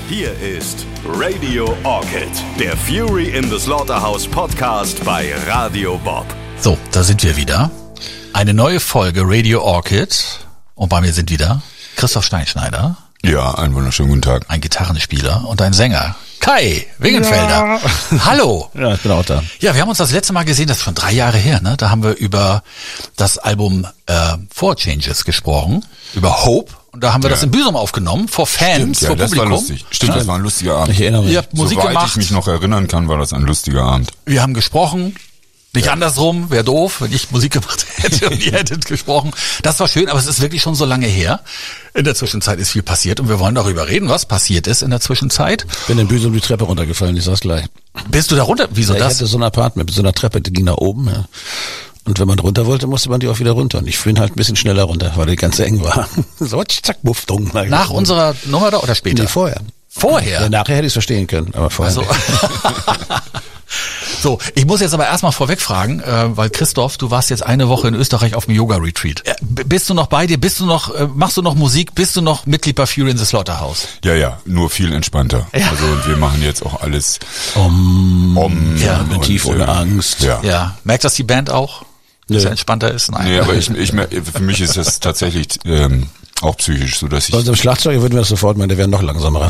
Hier ist Radio Orchid, der Fury in the Slaughterhouse Podcast bei Radio Bob. So, da sind wir wieder. Eine neue Folge Radio Orchid. Und bei mir sind wieder Christoph Steinschneider. Ja, einen wunderschönen guten Tag. Ein Gitarrenspieler und ein Sänger. Kai Wingenfelder. Ja. Hallo. Ja, ich bin auch da. Ja, wir haben uns das letzte Mal gesehen, das ist schon 3 Jahre her, ne? Da haben wir über das Album Four Changes gesprochen, über Hope. Und da haben wir das in Büsum aufgenommen, vor Fans, Stimmt, vor das Publikum. War lustig. Stimmt, das war ein lustiger Abend. Ich erinnere mich. Ihr habt Musik Soweit gemacht. ich mich noch erinnern kann, war das ein lustiger Abend. Wir haben gesprochen. Nicht andersrum, wäre doof, wenn ich Musik gemacht hätte und ihr hättet gesprochen. Das war schön, aber es ist wirklich schon so lange her. In der Zwischenzeit ist viel passiert und wir wollen darüber reden, was passiert ist in der Zwischenzeit. Bin in Büsum die Treppe runtergefallen, ich sag's gleich. Bist du da runter? Wieso Ja, ich das? hatte so ein Apartment mit so einer Treppe, die ging nach oben. Ja. Und wenn man runter wollte, musste man die auch wieder runter. Und ich bin halt ein bisschen schneller runter, weil die ganz eng war. So, zack, buff, dumm. Nach unserer Nummer da oder später? Nee, vorher. Vorher? Ja, nachher hätte ich es verstehen können, aber vorher. Also. So, ich muss jetzt aber erstmal vorweg fragen, weil Christoph, du warst jetzt eine Woche in Österreich auf dem Yoga-Retreat. Bist du noch bei dir? Machst du noch Musik? Bist du noch Mitglied bei Fury in the Slaughterhouse? Ja, nur viel entspannter. Ja. Also wir machen jetzt auch alles ja, mit tief ohne Angst. Ja. Merkt das die Band auch? Dass er entspannter ist? Nein. Nee, aber für mich ist das tatsächlich auch psychisch, so dass ich... Bei unserem Schlagzeuger würden wir das sofort meinen, der wäre noch langsamer.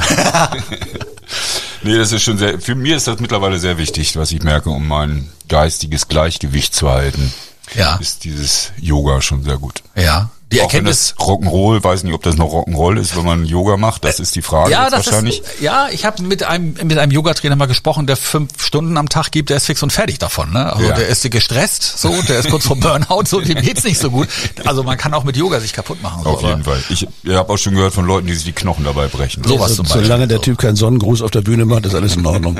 Nee, das ist schon für mir ist das mittlerweile sehr wichtig, was ich merke, um mein geistiges Gleichgewicht zu halten. Ja. Ist dieses Yoga schon sehr gut. Ja. Die auch wenn Erkenntnis. das Rock'n'Roll, weiß nicht, ob das noch Rock'n'Roll ist, wenn man Yoga macht, das ist die Frage Ja, jetzt das wahrscheinlich. Ich habe mit einem Yogatrainer mal gesprochen, der 5 Stunden am Tag gibt, der ist fix und fertig davon, ne? Also der ist gestresst, so, der ist kurz vor Burnout, so, dem geht's nicht so gut. Also man kann auch mit Yoga sich kaputt machen. Auf jeden Fall. Ich habe auch schon gehört von Leuten, die sich die Knochen dabei brechen. Sowas zum Beispiel. Solange der Typ keinen Sonnengruß auf der Bühne macht, ist alles in Ordnung.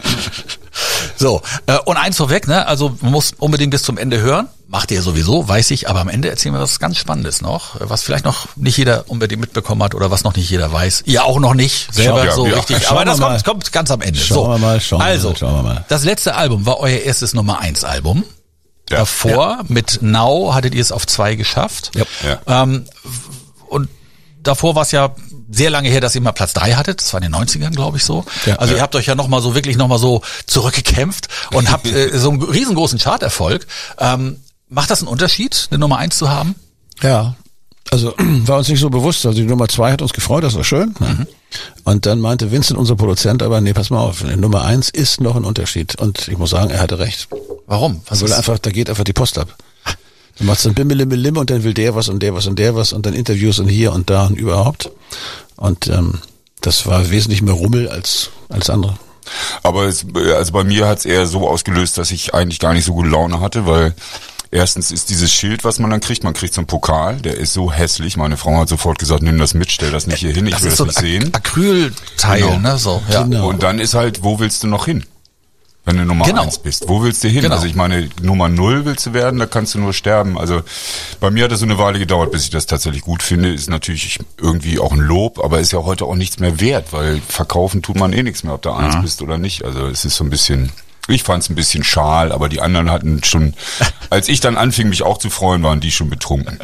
So, und eins vorweg, ne? Also man muss unbedingt bis zum Ende hören. Macht ihr sowieso, weiß ich, aber am Ende erzählen wir was ganz Spannendes noch, was vielleicht noch nicht jeder unbedingt mitbekommen hat oder was noch nicht jeder weiß. Ihr auch noch nicht, selber richtig, aber das kommt ganz am Ende. Schauen wir mal. Das letzte Album war euer erstes Nummer 1 Album. Ja. Davor mit Now hattet ihr es auf 2 geschafft. Ja. Und davor war es ja sehr lange her, dass ihr mal Platz 3 hattet. Das war in den 90ern, glaube ich, so. Ja, also ihr habt euch ja noch mal so zurückgekämpft und habt so einen riesengroßen Charterfolg. Macht das einen Unterschied, eine Nummer 1 zu haben? Ja, also war uns nicht so bewusst. Also die Nummer 2 hat uns gefreut, das war schön. Ne? Und dann meinte Vincent, unser Produzent, aber nee, pass mal auf, Nummer 1 ist noch ein Unterschied. Und ich muss sagen, er hatte recht. Warum? Da geht einfach die Post ab. Du machst dann Bimmelimmelim und dann will der was und der was und der was und dann Interviews und hier und da und überhaupt. Und das war wesentlich mehr Rummel als andere. Aber also bei mir hat es eher so ausgelöst, dass ich eigentlich gar nicht so gute Laune hatte, weil erstens ist dieses Schild, was man kriegt so einen Pokal, der ist so hässlich. Meine Frau hat sofort gesagt, nimm das mit, stell das nicht hier hin, ich will das nicht sehen. Acrylteil, genau. Ne, so. Ja. Genau. Und dann ist halt, wo willst du noch hin? Wenn du Nummer 1 bist. Wo willst du hin? Genau. Also ich meine, Nummer 0 willst du werden, da kannst du nur sterben. Also bei mir hat das so eine Weile gedauert, bis ich das tatsächlich gut finde. Ist natürlich irgendwie auch ein Lob, aber ist ja heute auch nichts mehr wert, weil verkaufen tut man eh nichts mehr, ob du 1 bist oder nicht. Also es ist so ein bisschen, ich fand es ein bisschen schal, aber die anderen hatten schon, als ich dann anfing, mich auch zu freuen, waren die schon betrunken.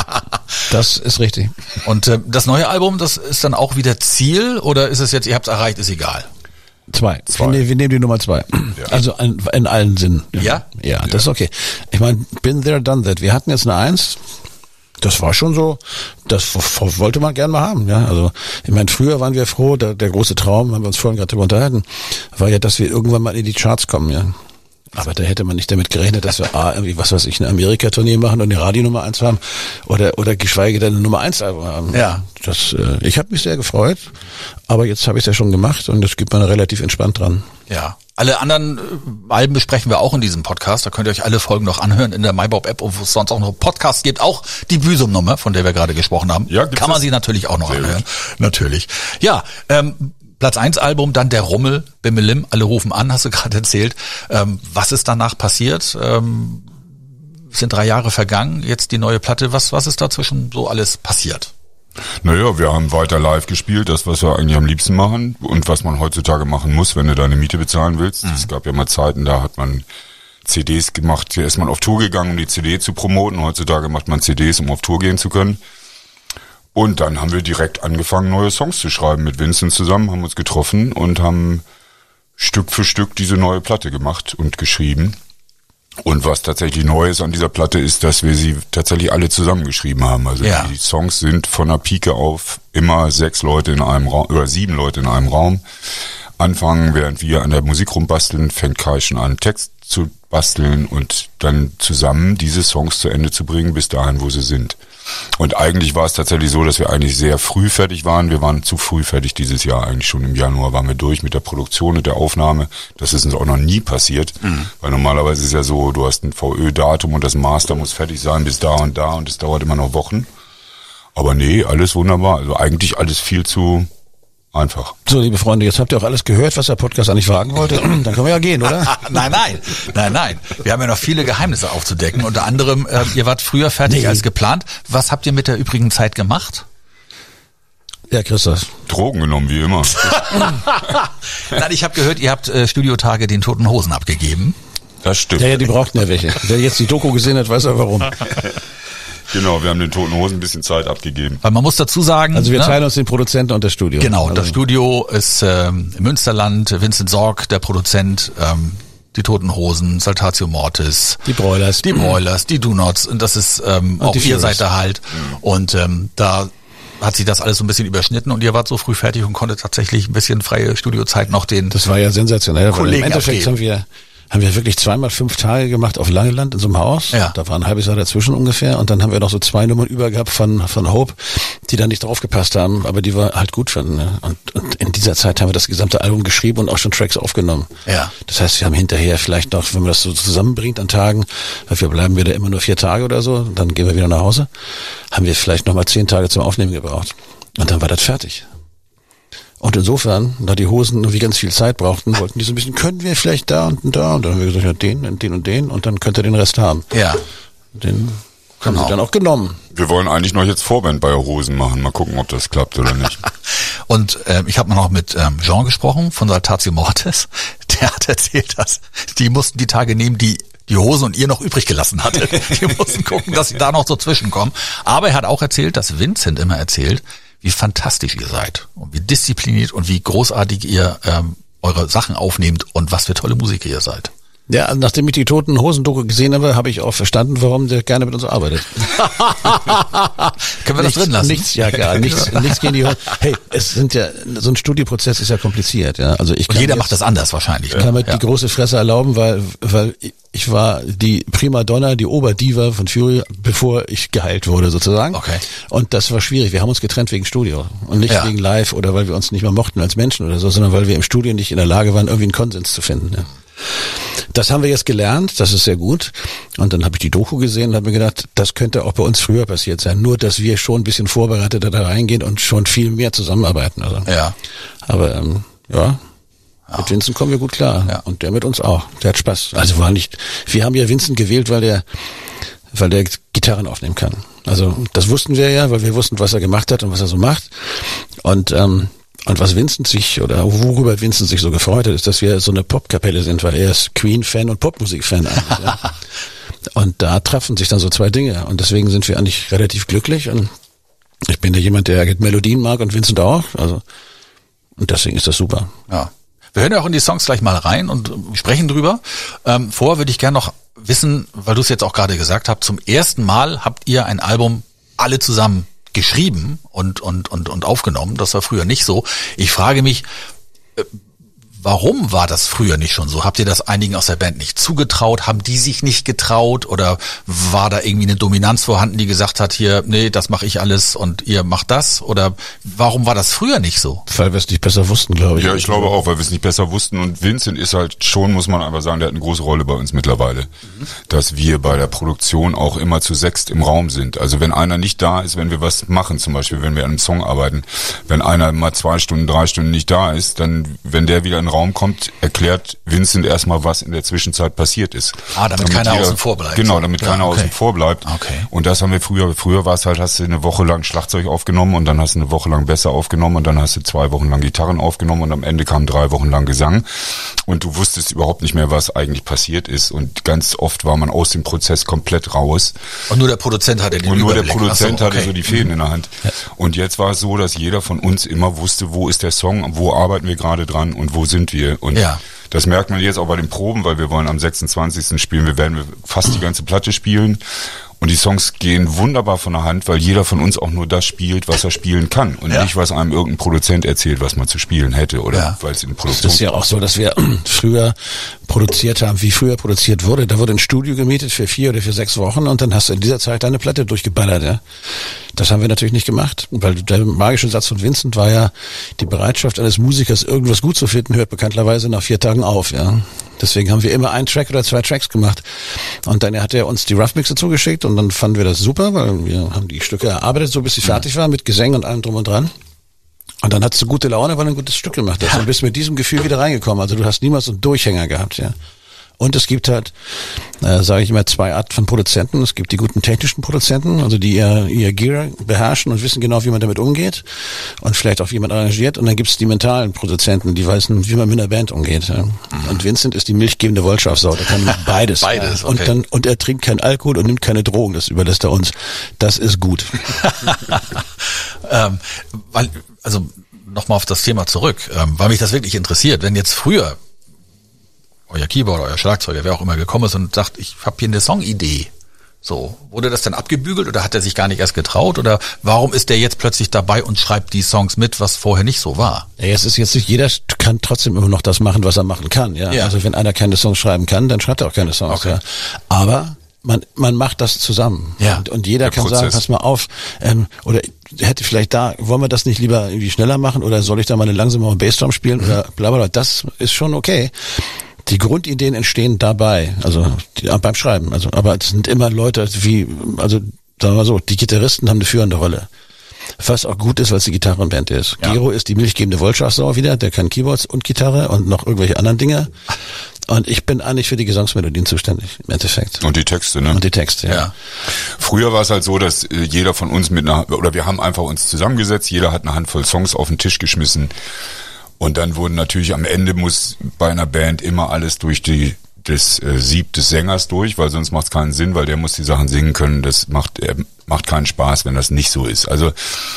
Das ist richtig. Und das neue Album, das ist dann auch wieder Ziel oder ist es jetzt, ihr habt es erreicht, ist egal? 2. Wir nehmen die Nummer 2. Ja. Also in allen Sinnen. Ja? Ja, das ist okay. Ich meine, been there, done that. Wir hatten jetzt eine 1. Das war schon so, das wollte man gern mal haben. Ja, also ich meine, früher waren wir froh, der große Traum, haben wir uns vorhin gerade drüber unterhalten, war ja, dass wir irgendwann mal in die Charts kommen. Ja. Aber da hätte man nicht damit gerechnet, dass wir irgendwie, was weiß ich, eine Amerika-Tournee machen und eine Radio-Nummer 1 haben oder geschweige denn eine Nummer 1 Album haben. Ja. Ich habe mich sehr gefreut, aber jetzt habe ich es ja schon gemacht und das gibt man relativ entspannt dran. Ja. Alle anderen Alben besprechen wir auch in diesem Podcast. Da könnt ihr euch alle Folgen noch anhören in der MyBob-App und wo es sonst auch noch Podcasts gibt. Auch die Büsum-Nummer, von der wir gerade gesprochen haben. Ja, kann man sie natürlich auch noch anhören. Natürlich. Ja, Platz 1 Album, dann der Rummel, Bimmelim, alle rufen an, hast du gerade erzählt. Was ist danach passiert? Es sind 3 Jahre vergangen, jetzt die neue Platte. Was ist dazwischen so alles passiert? Naja, wir haben weiter live gespielt, das, was wir eigentlich am liebsten machen und was man heutzutage machen muss, wenn du deine Miete bezahlen willst. Es gab ja mal Zeiten, da hat man CDs gemacht, hier ist man auf Tour gegangen, um die CD zu promoten. Heutzutage macht man CDs, um auf Tour gehen zu können. Und dann haben wir direkt angefangen, neue Songs zu schreiben mit Vincent zusammen, haben uns getroffen und haben Stück für Stück diese neue Platte gemacht und geschrieben. Und was tatsächlich neu ist an dieser Platte ist, dass wir sie tatsächlich alle zusammengeschrieben haben. Also die Songs sind von der Pike auf immer 6 Leute in einem Raum oder 7 Leute in einem Raum. Anfangen, während wir an der Musik rumbasteln, fängt Kai schon an, Text zu basteln und dann zusammen diese Songs zu Ende zu bringen, bis dahin, wo sie sind. Und eigentlich war es tatsächlich so, dass wir eigentlich sehr früh fertig waren. Wir waren zu früh fertig dieses Jahr. Eigentlich schon im Januar waren wir durch mit der Produktion und der Aufnahme. Das ist uns auch noch nie passiert. Weil normalerweise ist es ja so, du hast ein VÖ-Datum und das Master muss fertig sein bis da und es dauert immer noch Wochen. Aber nee, alles wunderbar. Also eigentlich alles viel zu einfach. So, liebe Freunde, jetzt habt ihr auch alles gehört, was der Podcast eigentlich fragen wollte. Dann können wir ja gehen, oder? Nein. Wir haben ja noch viele Geheimnisse aufzudecken. Unter anderem, ihr wart früher fertig als geplant. Was habt ihr mit der übrigen Zeit gemacht? Ja, Christoph. Drogen genommen, wie immer. Nein, ich habe gehört, ihr habt Studiotage den Toten Hosen abgegeben. Das stimmt. Ja, die brauchten ja welche. Wer jetzt die Doku gesehen hat, weiß ja warum. Genau, wir haben den Toten Hosen ein bisschen Zeit abgegeben. Weil man muss dazu sagen... Also wir teilen uns den Produzenten und das Studio. Genau, also das Studio ist im Münsterland, Vincent Sorg, der Produzent, die Toten Hosen, Saltatio Mortis. Die Broilers, die Do-Nots. Und das ist auch ihr seid da halt. Und da hat sich das alles so ein bisschen überschnitten und ihr wart so früh fertig und konntet tatsächlich ein bisschen freie Studiozeit noch den Das war ja sensationell. Kollegen Im Endeffekt haben wir wirklich 2x5 Tage gemacht auf Langeland in so einem Haus. Ja. Da war ein halbes Jahr dazwischen ungefähr. Und dann haben wir noch so 2 Nummern über gehabt von Hope, die da nicht draufgepasst haben, aber die wir halt gut fanden. Ne? Und in dieser Zeit haben wir das gesamte Album geschrieben und auch schon Tracks aufgenommen. Ja. Das heißt, wir haben hinterher vielleicht noch, wenn man das so zusammenbringt an Tagen, dafür bleiben wir da immer nur 4 Tage oder so, dann gehen wir wieder nach Hause, haben wir vielleicht nochmal 10 Tage zum Aufnehmen gebraucht. Und dann war das fertig. Und insofern, da die Hosen irgendwie ganz viel Zeit brauchten, wollten die so ein bisschen, können wir vielleicht da und da? Und dann haben wir gesagt, ja, den und den und dann könnt ihr den Rest haben. Ja. Den haben sie dann auch genommen. Wir wollen eigentlich noch jetzt Vorband bei Hosen machen. Mal gucken, ob das klappt oder nicht. Und ich habe noch mit Jean gesprochen von Saltatio Mortis. Der hat erzählt, dass die mussten die Tage nehmen, die Hosen und ihr noch übrig gelassen hattet. Die mussten gucken, dass sie da noch so zwischenkommen. Aber er hat auch erzählt, dass Vincent immer erzählt, wie fantastisch ihr seid und wie diszipliniert und wie großartig ihr eure Sachen aufnehmt und was für tolle Musiker ihr seid. Ja, nachdem ich die Toten Hosen-Doku gesehen habe, habe ich auch verstanden, warum der gerne mit uns arbeitet. Können wir das drin lassen? Nichts gegen die Hosen. Hey, es sind ja, so ein Studioprozess ist ja kompliziert, ja. Also ich kann jeder macht das anders wahrscheinlich. Ich kann mir die große Fresse erlauben, weil ich war die Primadonna, die Oberdiva von Fury, bevor ich geheilt wurde sozusagen. Okay. Und das war schwierig. Wir haben uns getrennt wegen Studio und nicht wegen Live oder weil wir uns nicht mehr mochten als Menschen oder so, sondern weil wir im Studio nicht in der Lage waren, irgendwie einen Konsens zu finden. Ja. Das haben wir jetzt gelernt, das ist sehr gut. Und dann habe ich die Doku gesehen und habe mir gedacht, das könnte auch bei uns früher passiert sein. Nur, dass wir schon ein bisschen vorbereiteter da reingehen und schon viel mehr zusammenarbeiten. Also. Ja. Aber mit Vincent kommen wir gut klar. Ja. Und der mit uns auch. Der hat Spaß. Also wir haben ja Vincent gewählt, weil der Gitarren aufnehmen kann. Also das wussten wir ja, weil wir wussten, was er gemacht hat und was er so macht. Und was Vincent worüber Vincent sich so gefreut hat, ist, dass wir so eine Popkapelle sind, weil er ist Queen-Fan und Popmusik-Fan eigentlich. Ja. Und da treffen sich dann so 2 Dinge. Und deswegen sind wir eigentlich relativ glücklich. Und ich bin ja jemand, der Melodien mag und Vincent auch. Also, und deswegen ist das super. Ja. Wir hören ja auch in die Songs gleich mal rein und sprechen drüber. Vorher würde ich gerne noch wissen, weil du es jetzt auch gerade gesagt hast, zum ersten Mal habt ihr ein Album alle zusammen geschrieben und aufgenommen. Das war früher nicht so. Ich frage mich, warum war das früher nicht schon so? Habt ihr das einigen aus der Band nicht zugetraut? Haben die sich nicht getraut? Oder war da irgendwie eine Dominanz vorhanden, die gesagt hat, hier, nee, das mache ich alles und ihr macht das? Oder warum war das früher nicht so? Weil wir es nicht besser wussten, glaube ich. Ja, ich glaube auch, weil wir es nicht besser wussten. Und Vincent ist halt schon, muss man einfach sagen, der hat eine große Rolle bei uns mittlerweile. Dass wir bei der Produktion auch immer zu 6 im Raum sind. Also wenn einer nicht da ist, wenn wir was machen, zum Beispiel, wenn wir an einem Song arbeiten, wenn einer mal 2 Stunden, 3 Stunden nicht da ist, dann, wenn der wieder in den Raum kommt, erklärt Vincent erstmal, was in der Zwischenzeit passiert ist. Damit keiner außen vor bleibt. Genau, damit keiner außen vor bleibt. Okay. Und das haben wir früher war es halt, hast du eine Woche lang Schlagzeug aufgenommen und dann hast du eine Woche lang Bässe aufgenommen und dann hast du 2 Wochen lang Gitarren aufgenommen und am Ende kamen 3 Wochen lang Gesang und du wusstest überhaupt nicht mehr, was eigentlich passiert ist und ganz oft war man aus dem Prozess komplett raus. Und nur der Produzent hatte den Überblick. Und nur der Produzent hatte so die Fäden in der Hand. Ja. Und jetzt war es so, dass jeder von uns immer wusste, wo ist der Song, wo arbeiten wir gerade dran und wo sind wir. Und das merkt man jetzt auch bei den Proben, weil wir wollen am 26. spielen, wir werden fast die ganze Platte spielen. Und die Songs gehen wunderbar von der Hand, weil jeder von uns auch nur das spielt, was er spielen kann. Und nicht, was einem irgendein Produzent erzählt, was man zu spielen hätte. Oder weil es in Produktion ist ja auch so, dass wir früher produziert haben, wie früher produziert wurde. Da wurde ein Studio gemietet für 4 oder für 6 Wochen und dann hast du in dieser Zeit deine Platte durchgeballert. Ja? Das haben wir natürlich nicht gemacht, weil der magische Satz von Vincent war ja, die Bereitschaft eines Musikers, irgendwas gut zu finden, hört bekanntlerweise nach 4 Tagen auf. Ja. Deswegen haben wir immer 1 Track oder 2 Tracks gemacht. Und dann hat er uns die Rough Mixe zugeschickt und dann fanden wir das super, weil wir haben die Stücke erarbeitet, so bis sie fertig waren, mit Gesängen und allem drum und dran. Und dann hattest du gute Laune, weil du ein gutes Stück gemacht hast. Und bist mit diesem Gefühl wieder reingekommen. Also du hast niemals so einen Durchhänger gehabt, ja. Und es gibt halt, sage ich immer, 2 Arten von Produzenten. Es gibt die guten technischen Produzenten, also die ihr Gear beherrschen und wissen genau, wie man damit umgeht und vielleicht auch, wie man arrangiert. Und dann gibt es die mentalen Produzenten, die wissen, wie man mit einer Band umgeht. Ja. Und Vincent ist die milchgebende Wollschafsau, der kann beides. Beides, ja. okay. Und er trinkt keinen Alkohol und nimmt keine Drogen, das überlässt er uns. Das ist gut. Also nochmal auf das Thema zurück, weil mich das wirklich interessiert. Wenn jetzt früher euer Keyboard, euer Schlagzeuger, wer auch immer gekommen ist und sagt, ich habe hier eine Songidee. So, wurde das dann abgebügelt oder hat er sich gar nicht erst getraut? Oder warum ist der jetzt plötzlich dabei und schreibt die Songs mit, was vorher nicht so war? Ja, es ist jetzt nicht, jeder kann trotzdem immer noch das machen, was er machen kann. Ja? Also wenn einer keine Songs schreiben kann, dann schreibt er auch keine Songs. Okay. Ja. Aber man macht das zusammen. Ja. Und jeder kann sagen, pass mal auf, oder hätte vielleicht wollen wir das nicht lieber irgendwie schneller machen oder soll ich da mal eine langsame Bassdrum spielen oder bla bla bla. Das ist schon okay. Die Grundideen entstehen dabei, also beim Schreiben. Also, aber es sind immer Leute sagen wir so, die Gitarristen haben eine führende Rolle. Was auch gut ist, weil es die Gitarrenband ist. Ja. Gero ist die milchgebende Wollschaftsau wieder, der kann Keyboards und Gitarre und noch irgendwelche anderen Dinge. Und ich bin eigentlich für die Gesangsmelodien zuständig, im Endeffekt. Und die Texte, ne? Und die Texte, ja. Früher war es halt so, dass jeder von uns wir haben einfach uns zusammengesetzt, jeder hat eine Handvoll Songs auf den Tisch geschmissen. Und dann wurden natürlich am Ende muss bei einer Band immer alles durch das Sieb des Sängers durch, weil sonst macht es keinen Sinn, weil der muss die Sachen singen können. Das macht keinen Spaß, wenn das nicht so ist. Also,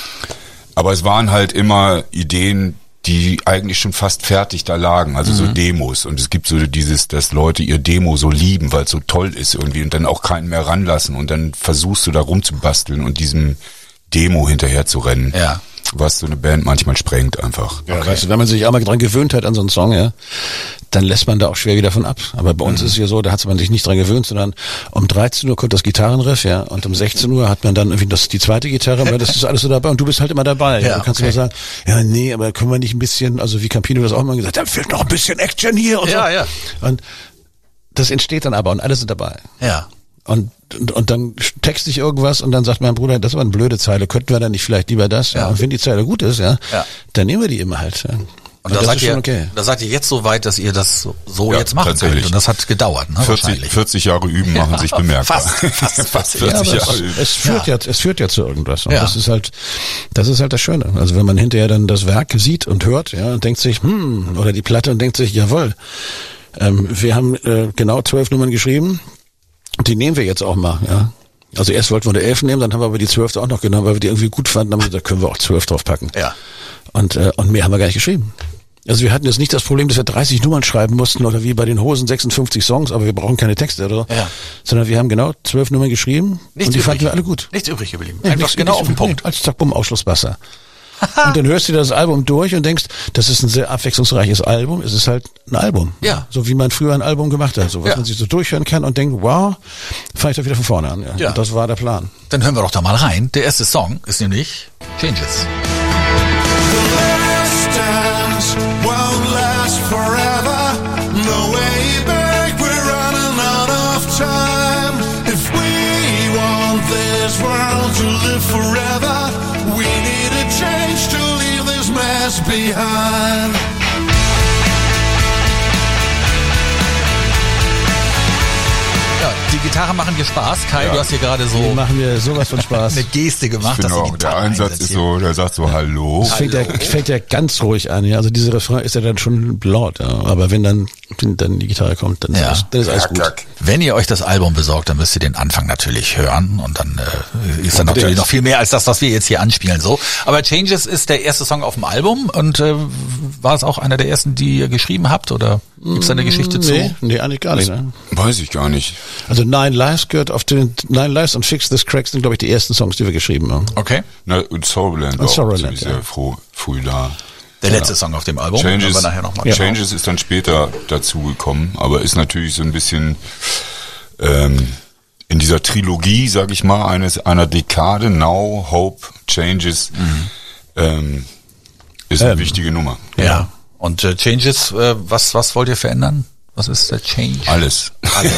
aber es waren halt immer Ideen, die eigentlich schon fast fertig da lagen, also so Demos. Und es gibt so dass Leute ihr Demo so lieben, weil es so toll ist irgendwie und dann auch keinen mehr ranlassen und dann versuchst du da rumzubasteln und diesem Demo hinterher zu rennen. Ja. Was so eine Band manchmal sprengt einfach. Ja, weißt du, wenn man sich einmal dran gewöhnt hat an so einen Song, ja, dann lässt man da auch schwer wieder von ab. Aber bei uns ist es ja so, da hat man sich nicht dran gewöhnt, sondern um 13 Uhr kommt das Gitarrenriff, ja, und um 16 Uhr hat man dann irgendwie die zweite Gitarre, weil das ist alles so dabei und du bist halt immer dabei. Ja, du kannst immer sagen, ja, nee, aber können wir nicht ein bisschen, also wie Campino das auch mal gesagt, da fehlt noch ein bisschen Action hier und so. Ja. Und das entsteht dann aber und alle sind dabei. Ja. Und dann texte ich irgendwas und dann sagt mein Bruder, das war eine blöde Zeile, könnten wir dann nicht vielleicht lieber das? Ja. Und wenn die Zeile gut ist, ja, dann nehmen wir die immer halt. Ja. Und da seid ihr jetzt so weit, dass ihr das so jetzt machen könnt. Und das hat gedauert, ne? 40 Jahre üben machen sich bemerkbar. Fast 40 Jahre üben. Es führt ja zu irgendwas. Und das ist halt das Schöne. Also wenn man hinterher dann das Werk sieht und hört, ja, und denkt sich, oder die Platte und denkt sich, jawohl, wir haben genau 12 Nummern geschrieben. Die nehmen wir jetzt auch mal, ja. Also erst wollten wir eine 11 nehmen, dann haben wir aber die 12. auch noch genommen, weil wir die irgendwie gut fanden, haben wir gesagt, da können wir auch 12 drauf packen. Ja. Und mehr haben wir gar nicht geschrieben. Also wir hatten jetzt nicht das Problem, dass wir 30 Nummern schreiben mussten oder wie bei den Hosen 56 Songs, aber wir brauchen keine Texte oder so. Ja. Sondern wir haben genau 12 Nummern geschrieben und die fanden wir alle gut. Nichts übrig geblieben. Einfach genau auf den Punkt. Als Zack, Bumm, Ausschlusswasser. Und dann hörst du das Album durch und denkst, das ist ein sehr abwechslungsreiches Album. Es ist halt ein Album. Ja. So wie man früher ein Album gemacht hat. So was man sich so durchhören kann und denkt, wow, fange ich doch wieder von vorne an. Ja. Und das war der Plan. Dann hören wir doch da mal rein. Der erste Song ist nämlich Changes. Behind Gitarre machen dir Spaß. Kai, du hast hier gerade so... Die machen mir sowas von Spaß. eine Geste gemacht, dass Genau, der Einsatz ist so, der sagt so Hallo. Das fängt ja ganz ruhig an, ja. Also dieser Refrain ist ja dann schon laut, ja. Aber wenn dann die Gitarre kommt, dann ist alles gut. Wenn ihr euch das Album besorgt, dann müsst ihr den Anfang natürlich hören und dann ist dann natürlich noch viel mehr als das, was wir jetzt hier anspielen. So, aber Changes ist der erste Song auf dem Album und war es auch einer der ersten, die ihr geschrieben habt oder gibt's da eine Geschichte zu? Nee, eigentlich gar nicht. Ne? Weiß ich gar nicht. Also Nine Lives gehört auf den Nine Lives und Fix This Crack sind, glaube ich, die ersten Songs, die wir geschrieben haben. Okay. Na, und Sorrowland war auch sehr früh da. Der letzte Song auf dem Album. Changes, wir nachher noch mal Changes ist dann später dazu gekommen, aber ist natürlich so ein bisschen in dieser Trilogie, sag ich mal, einer Dekade, Now, Hope, Changes, ist eine wichtige Nummer. Ja. Und Changes, was wollt ihr verändern? Was ist der Change? Alles.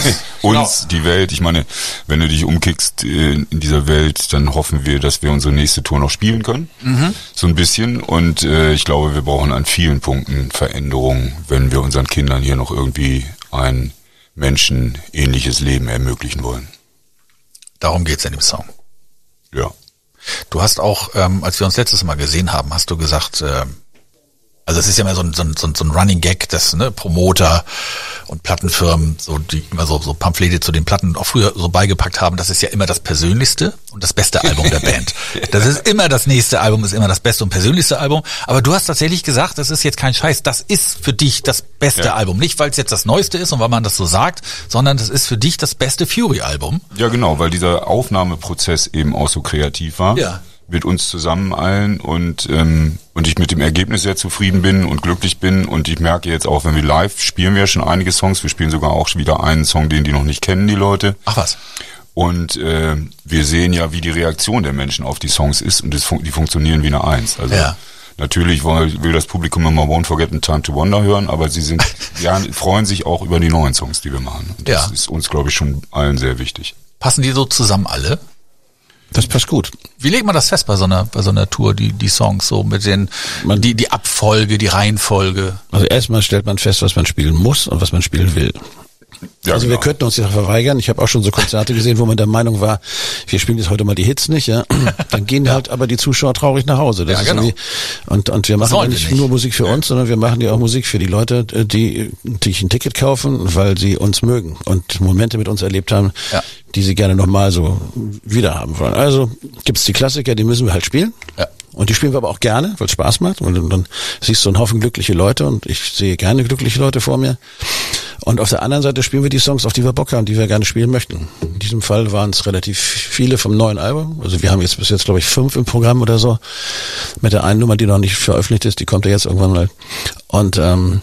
Uns, die Welt. Ich meine, wenn du dich umkickst in dieser Welt, dann hoffen wir, dass wir unsere nächste Tour noch spielen können. So ein bisschen. Und ich glaube, wir brauchen an vielen Punkten Veränderungen, wenn wir unseren Kindern hier noch irgendwie ein menschenähnliches Leben ermöglichen wollen. Darum geht's in dem Song. Ja. Du hast auch, als wir uns letztes Mal gesehen haben, hast du gesagt, also es ist ja immer so ein Running Gag, dass Promoter und Plattenfirmen die immer so Pamphlete zu den Platten auch früher so beigepackt haben. Das ist ja immer das persönlichste und das beste Album der Band. Das ist immer das nächste Album, ist immer das beste und persönlichste Album. Aber du hast tatsächlich gesagt, das ist jetzt kein Scheiß, das ist für dich das beste Album. Nicht, weil es jetzt das Neueste ist und weil man das so sagt, sondern das ist für dich das beste Fury-Album. Ja, genau, weil dieser Aufnahmeprozess eben auch so kreativ war. Ja. Mit uns zusammen allen und ich mit dem Ergebnis sehr zufrieden bin und glücklich bin und ich merke jetzt auch, wenn wir live spielen wir schon einige Songs, wir spielen sogar auch wieder einen Song, den die noch nicht kennen, die Leute. Ach was. Und wir sehen ja, wie die Reaktion der Menschen auf die Songs ist und die funktionieren wie eine Eins. Also natürlich will das Publikum immer Won't Forget and Time to Wonder hören, aber sie freuen sich auch über die neuen Songs, die wir machen. Und das ist uns, glaube ich, schon allen sehr wichtig. Passen die so zusammen alle? Das passt gut. Wie legt man das fest bei so einer Tour, die Songs so mit die Abfolge, die Reihenfolge? Also erstmal stellt man fest, was man spielen muss und was man spielen will. Ja, also wir könnten uns ja verweigern. Ich habe auch schon so Konzerte gesehen, wo man der Meinung war, wir spielen jetzt heute mal die Hits nicht, ja. Dann gehen halt aber die Zuschauer traurig nach Hause. Das ist irgendwie, und wir machen ja nicht nur Musik für uns, sondern wir machen ja auch Musik für die Leute, die sich ein Ticket kaufen, weil sie uns mögen und Momente mit uns erlebt haben, die sie gerne nochmal so wieder haben wollen. Also gibt's die Klassiker, die müssen wir halt spielen. Ja. Und die spielen wir aber auch gerne, weil es Spaß macht. Und dann siehst du einen Haufen glückliche Leute und ich sehe gerne glückliche Leute vor mir. Und auf der anderen Seite spielen wir die Songs, auf die wir Bock haben, die wir gerne spielen möchten. In diesem Fall waren es relativ viele vom neuen Album. Also wir haben jetzt bis jetzt, glaube ich, 5 im Programm oder so. Mit der einen Nummer, die noch nicht veröffentlicht ist, die kommt ja jetzt irgendwann mal. Und dann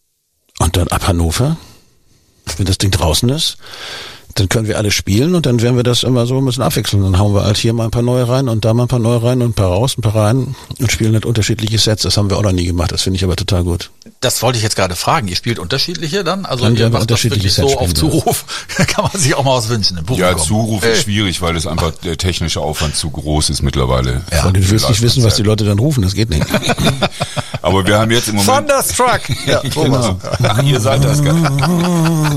ab Hannover, wenn das Ding draußen ist, dann können wir alle spielen und dann werden wir das immer so ein bisschen abwechseln. Dann hauen wir halt hier mal ein paar neue rein und da mal ein paar neue rein und ein paar raus, ein paar rein und spielen halt unterschiedliche Sets. Das haben wir auch noch nie gemacht. Das finde ich aber total gut. Das wollte ich jetzt gerade fragen. Ihr spielt unterschiedliche dann? Also dann ihr macht unterschiedliche das wirklich so auf Zuruf? Kann man sich auch mal was wünschen im Publikum. Ja, Zuruf ist schwierig, weil das einfach der technische Aufwand zu groß ist mittlerweile. Ja. Du willst nicht wissen, was die Leute dann rufen. Das geht nicht. Aber wir haben jetzt im Moment... Thunderstruck! Ja, genau. Ach, ihr seid das gar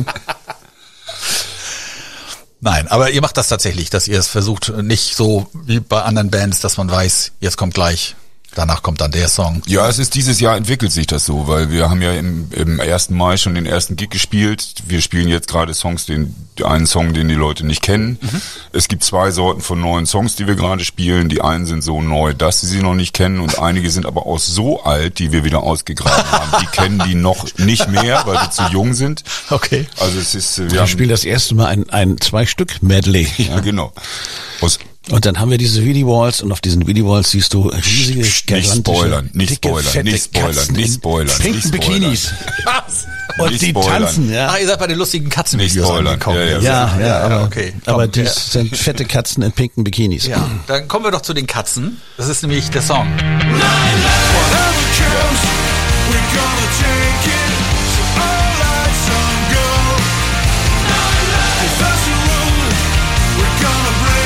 Nein, aber ihr macht das tatsächlich, dass ihr es versucht, nicht so wie bei anderen Bands, dass man weiß, jetzt kommt gleich, danach kommt dann der Song. Ja, es ist dieses Jahr entwickelt sich das so, weil wir haben ja im 1. Mai schon den ersten Gig gespielt. Wir spielen jetzt gerade einen Song, den die Leute nicht kennen. Es gibt 2 Sorten von neuen Songs, die wir gerade spielen. Die einen sind so neu, dass sie noch nicht kennen und einige sind aber auch so alt, die wir wieder ausgegraben haben. Die kennen die noch nicht mehr, weil sie zu jung sind. Okay. Also es ist... Wir spielen das erste Mal ein 2-Stück-Medley. Ja, genau. Und dann haben wir diese Video-Walls und auf diesen Video-Walls siehst du riesige, nicht spoilern. Pinken Bikinis. Und die tanzen, ja. Ach, ihr seid bei den lustigen Katzenvideos angekommen. Ja, aber okay. Aber die sind fette Katzen in pinken Bikinis. Ja, dann kommen wir doch zu den Katzen. Das ist nämlich der Song.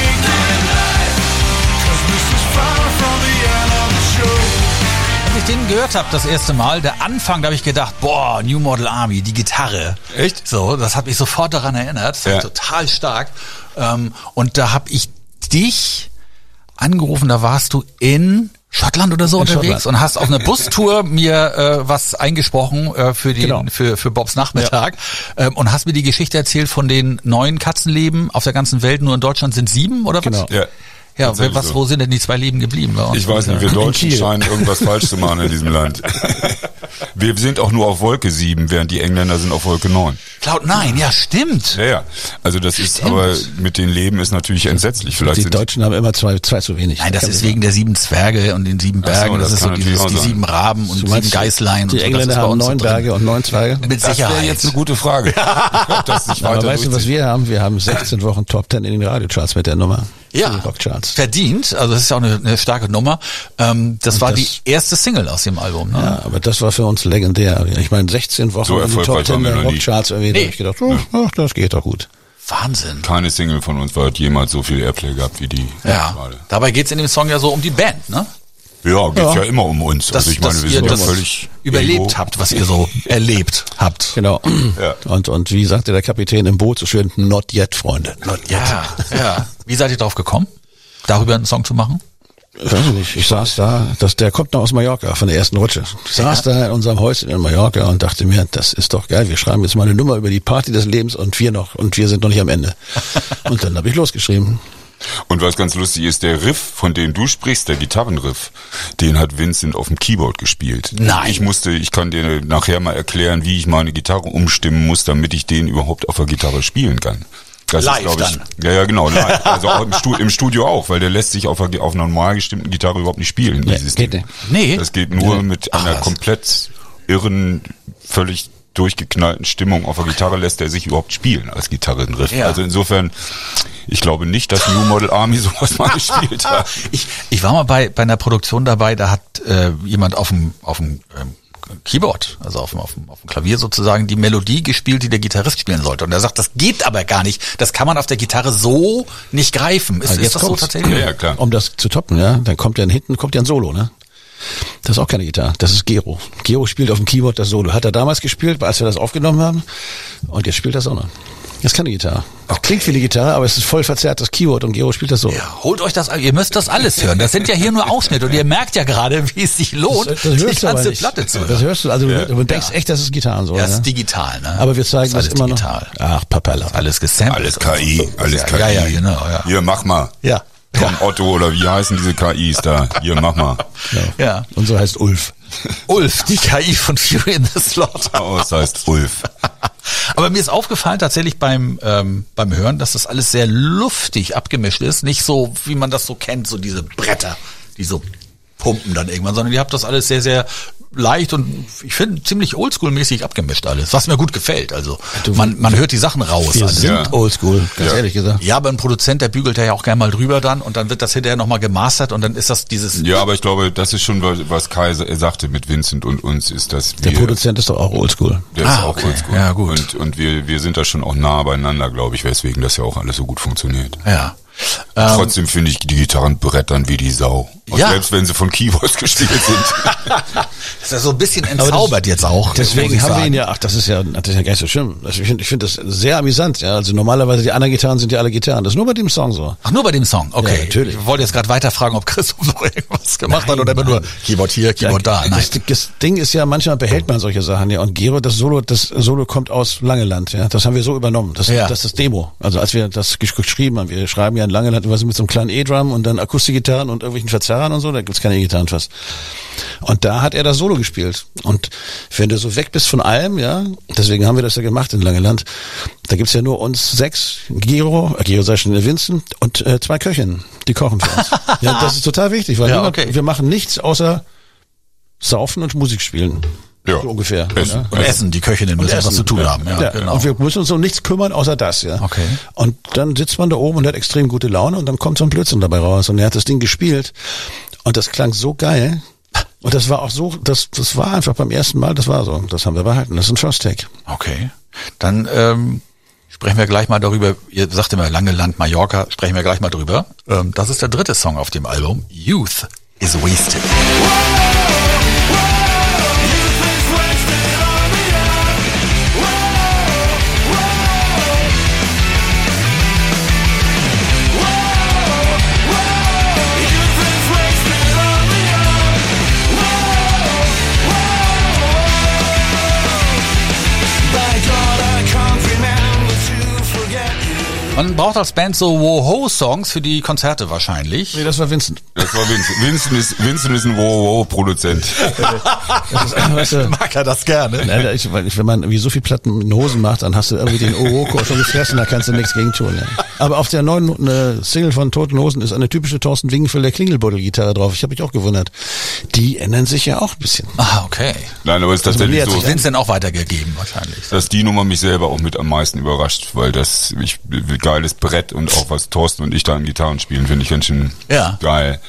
den gehört habe das erste Mal, der Anfang, da habe ich gedacht, boah, New Model Army, die Gitarre. Echt? So, das hat mich sofort daran erinnert. Das war total stark. Und da habe ich dich angerufen, da warst du in Schottland oder so unterwegs und hast auf einer Bustour mir was eingesprochen für Bobs Nachmittag und hast mir die Geschichte erzählt von den 9 Katzenleben auf der ganzen Welt, nur in Deutschland sind 7 oder was? Genau. Ja, wo sind denn die 2 Leben geblieben bei uns? Ich weiß nicht, wir Deutschen scheinen irgendwas falsch zu machen in diesem Land. Wir sind auch nur auf Wolke 7, während die Engländer sind auf Wolke 9. Cloud 9, ja, stimmt. Ja. Also das ist, aber mit den Leben ist natürlich entsetzlich. Vielleicht die Deutschen haben immer 2 zu wenig. Nein, das ist wegen der 7 Zwerge und den 7 Bergen. Das ist so die 7 Raben und 7 Geißlein. Die Engländer haben 9 Berge und 9 Zwerge? Mit Sicherheit. Das wäre jetzt eine gute Frage. Aber weißt du, was wir haben? Wir haben 16 Wochen Top 10 in den Radiocharts mit der Nummer. Ja, verdient. Also das ist ja auch eine starke Nummer. Das war die erste Single aus dem Album. Ne? Ja, aber das war für uns legendär. Ich meine, 16 Wochen so in den Top 10 der Rockcharts irgendwie. Da hab ich gedacht, das geht doch gut. Wahnsinn. Keine Single von uns hat jemals so viel Airplay gehabt wie die. Ja. Dabei geht's in dem Song ja so um die Band, ne? Ja, geht's ja immer um uns. Also ich meine, wir sind ja völlig überlebt habt, was ihr so erlebt habt. Genau. Ja. Und wie sagte der Kapitän im Boot so schön, not yet, Freunde. Not yet. Ja. Wie seid ihr drauf gekommen, darüber einen Song zu machen? Ich weiß nicht, ich saß da, der kommt noch aus Mallorca, von der ersten Rutsche. Ich saß da in unserem Häuschen in Mallorca und dachte mir, das ist doch geil, wir schreiben jetzt mal eine Nummer über die Party des Lebens und wir sind noch nicht am Ende. Und dann habe ich losgeschrieben. Und was ganz lustig ist, der Riff, von dem du sprichst, der Gitarrenriff, den hat Vincent auf dem Keyboard gespielt. Nein. Ich kann dir nachher mal erklären, wie ich meine Gitarre umstimmen muss, damit ich den überhaupt auf der Gitarre spielen kann. Das live ist, glaube ich, dann. Ja, genau, live. Also auch im Studio auch, weil der lässt sich auf einer normal gestimmten Gitarre überhaupt nicht spielen. Geht nicht. Nee. Das geht nur mit einer komplett irren, völlig durchgeknallten Stimmung auf der Gitarre lässt er sich überhaupt spielen als Gitarrenriff. Ja. Also insofern, ich glaube nicht, dass New Model Army sowas mal gespielt hat. Ich war mal bei einer Produktion dabei, da hat jemand auf dem Keyboard, also auf dem Klavier sozusagen, die Melodie gespielt, die der Gitarrist spielen sollte. Und er sagt, das geht aber gar nicht. Das kann man auf der Gitarre so nicht greifen. Ist das so tatsächlich? Ja, klar. Um das zu toppen, dann kommt ja hinten ein Solo, ne? Das ist auch keine Gitarre, das ist Gero. Gero spielt auf dem Keyboard das Solo. Hat er damals gespielt, als wir das aufgenommen haben. Und jetzt spielt das auch noch. Das ist keine Gitarre. Okay. Klingt wie eine Gitarre, aber es ist voll verzerrt, das Keyboard, und Gero spielt das so. Ja, holt euch das, ihr müsst das alles hören. Das sind ja hier nur Ausschnitte und ihr merkt ja gerade, wie es sich lohnt, die ganze Platte zu hören. Das hörst du, also du denkst echt, das ist Gitarren so. Ja, das ist digital, ne? Aber wir zeigen das immer digital. Noch. Ach, Papella. Alles gesampelt. Alles KI, alles KI. Ja, genau, ja. Hier, mach mal. Ja. Tom Otto oder wie heißen diese KIs da? Hier, mach mal. Ja. Und so heißt Ulf. Ulf, die KI von Fury in the Slaughter. Oh, das heißt Ulf. Aber mir ist aufgefallen tatsächlich beim Hören, dass das alles sehr luftig abgemischt ist. Nicht so, wie man das so kennt, so diese Bretter, die so pumpen dann irgendwann, sondern ihr habt das alles sehr, sehr leicht und ich finde ziemlich oldschool-mäßig abgemischt alles, was mir gut gefällt. Also man hört die Sachen raus. Wir sind oldschool, ganz ehrlich gesagt. Ja, aber ein Produzent, der bügelt ja auch gerne mal drüber dann und dann wird das hinterher nochmal gemastert und dann ist das dieses... Ja, aber ich glaube, das ist schon, was Kai sagte mit Vincent und uns, ist, dass der Produzent ist doch auch oldschool. Der ist auch oldschool. Ja, gut. Und wir sind da schon auch nah beieinander, glaube ich, weswegen das ja auch alles so gut funktioniert. Ja. Trotzdem finde ich die Gitarren brettern wie die Sau. Und selbst wenn sie von Keyboards gespielt sind. Das ist ja so ein bisschen entzaubert jetzt auch. Deswegen haben wir ihn ja, das ist ja gar nicht so schlimm. Ich finde das sehr amüsant. Ja, also normalerweise die anderen Gitarren sind ja alle Gitarren. Das ist nur bei dem Song so. Ach, nur bei dem Song? Okay. Ja, natürlich. Ich wollte jetzt gerade weiter fragen, ob Christoph noch irgendwas gemacht hat oder immer nur Keyboard hier, Keyboard da. Nein. Das Ding ist ja, manchmal behält man solche Sachen, ja. Und Gero, das Solo kommt aus Langeland, ja. Das haben wir so übernommen. Das ist das Demo. Also als wir das geschrieben haben, wir schreiben ja in Langeland mit so einem kleinen E-Drum und dann Akustikgitarren und irgendwelchen Verzerrern und so, da gibt's keine E-Gitarren fast. Und da hat er das Solo gespielt. Und wenn du so weg bist von allem, ja, deswegen haben wir das ja gemacht in Langeland, da gibt's ja nur uns 6, Gero sei schon Vincent und 2 Köchinnen, die kochen für uns. Ja, das ist total wichtig, weil wir machen nichts außer saufen und Musik spielen. Ja. So ungefähr. Essen. Und Essen, die Köchinnen müssen was zu tun haben. Ja, genau. Und wir müssen uns um nichts kümmern, außer das, ja. Okay. Und dann sitzt man da oben und hat extrem gute Laune und dann kommt so ein Blödsinn dabei raus. Und er hat das Ding gespielt und das klang so geil. Und das war auch so, das war einfach beim ersten Mal, das war so. Das haben wir behalten. Das ist ein First Take. Okay. Dann sprechen wir gleich mal darüber. Ihr sagt immer Langeland, Mallorca, sprechen wir gleich mal drüber. Das ist der 3. Song auf dem Album. Youth is Wasted. Man braucht als Band so Woho-Songs für die Konzerte wahrscheinlich. Nee, das war Vincent. Vincent ist ein Woho-Produzent. Mag er das gerne. Wenn man wie so viel Platten mit Hosen macht, dann hast du irgendwie den Ooko schon gefressen, da kannst du nichts gegen tun. Ja. Aber auf der neuen Single von Toten Hosen ist eine typische Thorsten Wingenfelder Klingelbeutel-Gitarre drauf. Ich habe mich auch gewundert. Die ändern sich ja auch ein bisschen. Ah, okay. Nein, aber es ist tatsächlich so. Vincent auch weitergegeben wahrscheinlich. Dass die Nummer mich selber auch mit am meisten überrascht, weil das geiles Brett und auch was Thorsten und ich da an Gitarren spielen, finde ich ganz schön geil.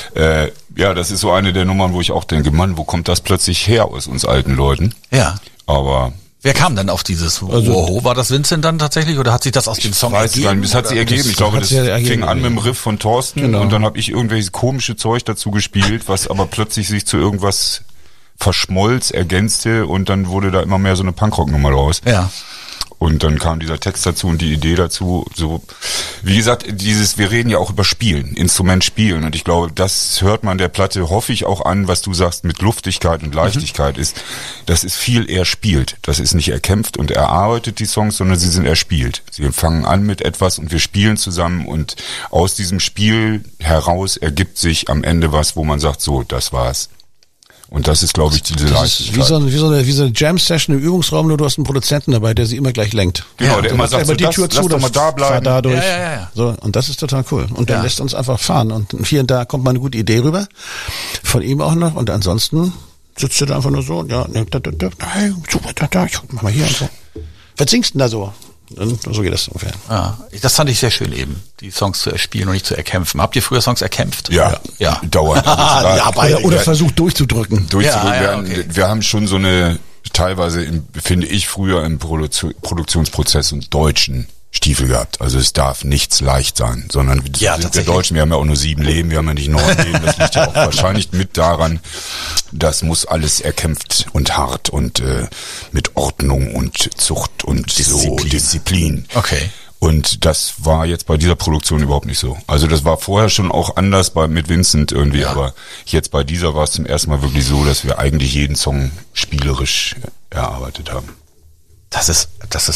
Ja, das ist so eine der Nummern, wo ich auch denke, Mann, wo kommt das plötzlich her aus uns alten Leuten? Ja. Aber wer kam denn auf dieses Woho? War das Vincent dann tatsächlich oder hat sich das aus dem Song ergeben? Das hat sich ergeben. Ich glaube, das fing an mit dem Riff von Thorsten und dann habe ich irgendwelches komische Zeug dazu gespielt, was aber plötzlich sich zu irgendwas verschmolz, ergänzte und dann wurde da immer mehr so eine Punkrock-Nummer raus. Ja. Und dann kam dieser Text dazu und die Idee dazu. So, wie gesagt, wir reden ja auch über Spielen, Instrument spielen. Und ich glaube, das hört man der Platte, hoffe ich, auch an, was du sagst, mit Luftigkeit und Leichtigkeit ist. Das ist viel erspielt. Das ist nicht erkämpft und erarbeitet, die Songs, sondern sie sind erspielt. Sie fangen an mit etwas und wir spielen zusammen und aus diesem Spiel heraus ergibt sich am Ende was, wo man sagt, so, das war's. Und das ist, glaube ich, diese Leichtigkeit. Wie so eine Jam-Session im Übungsraum, nur du hast einen Produzenten dabei, der sie immer gleich lenkt. Genau, der immer sagt, so, die Tür zu, lass doch mal da bleiben. Da durch. Ja. So, und das ist total cool. Und der lässt uns einfach fahren. Und hier und da kommt mal eine gute Idee rüber. Von ihm auch noch. Und ansonsten sitzt er da einfach nur so. Ja, hey, super, ich mach mal hier und so. Was singst du denn da so? Und so geht das ungefähr. Ja, das fand ich sehr schön eben, die Songs zu erspielen und nicht zu erkämpfen. Habt ihr früher Songs erkämpft? Ja. Dauernd. Oder versucht durchzudrücken. Wir haben schon so eine, teilweise, finde ich, früher im Produktionsprozess einen deutschen Stiefel gehabt. Also es darf nichts leicht sein, sondern wir Deutschen, wir haben ja auch nur 7 Leben, wir haben ja nicht 9 Leben. Das liegt ja auch wahrscheinlich mit daran, das muss alles erkämpft und hart und mit Ordnung und Zucht und Disziplin. Okay. Und das war jetzt bei dieser Produktion überhaupt nicht so. Also das war vorher schon auch anders mit Vincent irgendwie, aber jetzt bei dieser war es zum ersten Mal wirklich so, dass wir eigentlich jeden Song spielerisch erarbeitet haben. Das ist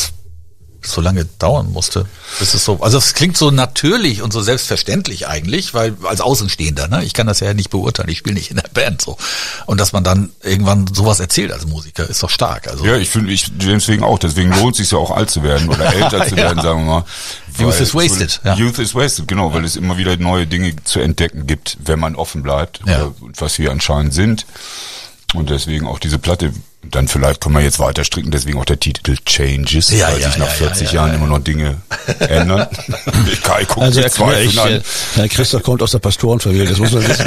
so lange dauern musste. Das ist so, also es klingt so natürlich und so selbstverständlich eigentlich, weil als Außenstehender, ne, ich kann das ja nicht beurteilen, ich spiele nicht in der Band so. Und dass man dann irgendwann sowas erzählt als Musiker, ist doch stark. Also ja, ich finde, deswegen lohnt es sich ja auch alt zu werden oder älter zu werden, sagen wir mal. Youth is wasted. Youth is wasted, genau, weil es immer wieder neue Dinge zu entdecken gibt, wenn man offen bleibt, was wir anscheinend sind. Und deswegen auch diese Platte, dann vielleicht können wir jetzt weiter stricken, deswegen auch der Titel Changes, weil sich nach 40 Jahren immer noch Dinge ändern. Kai guckt also Christoph kommt aus der Pastorenfamilie, das muss man wissen.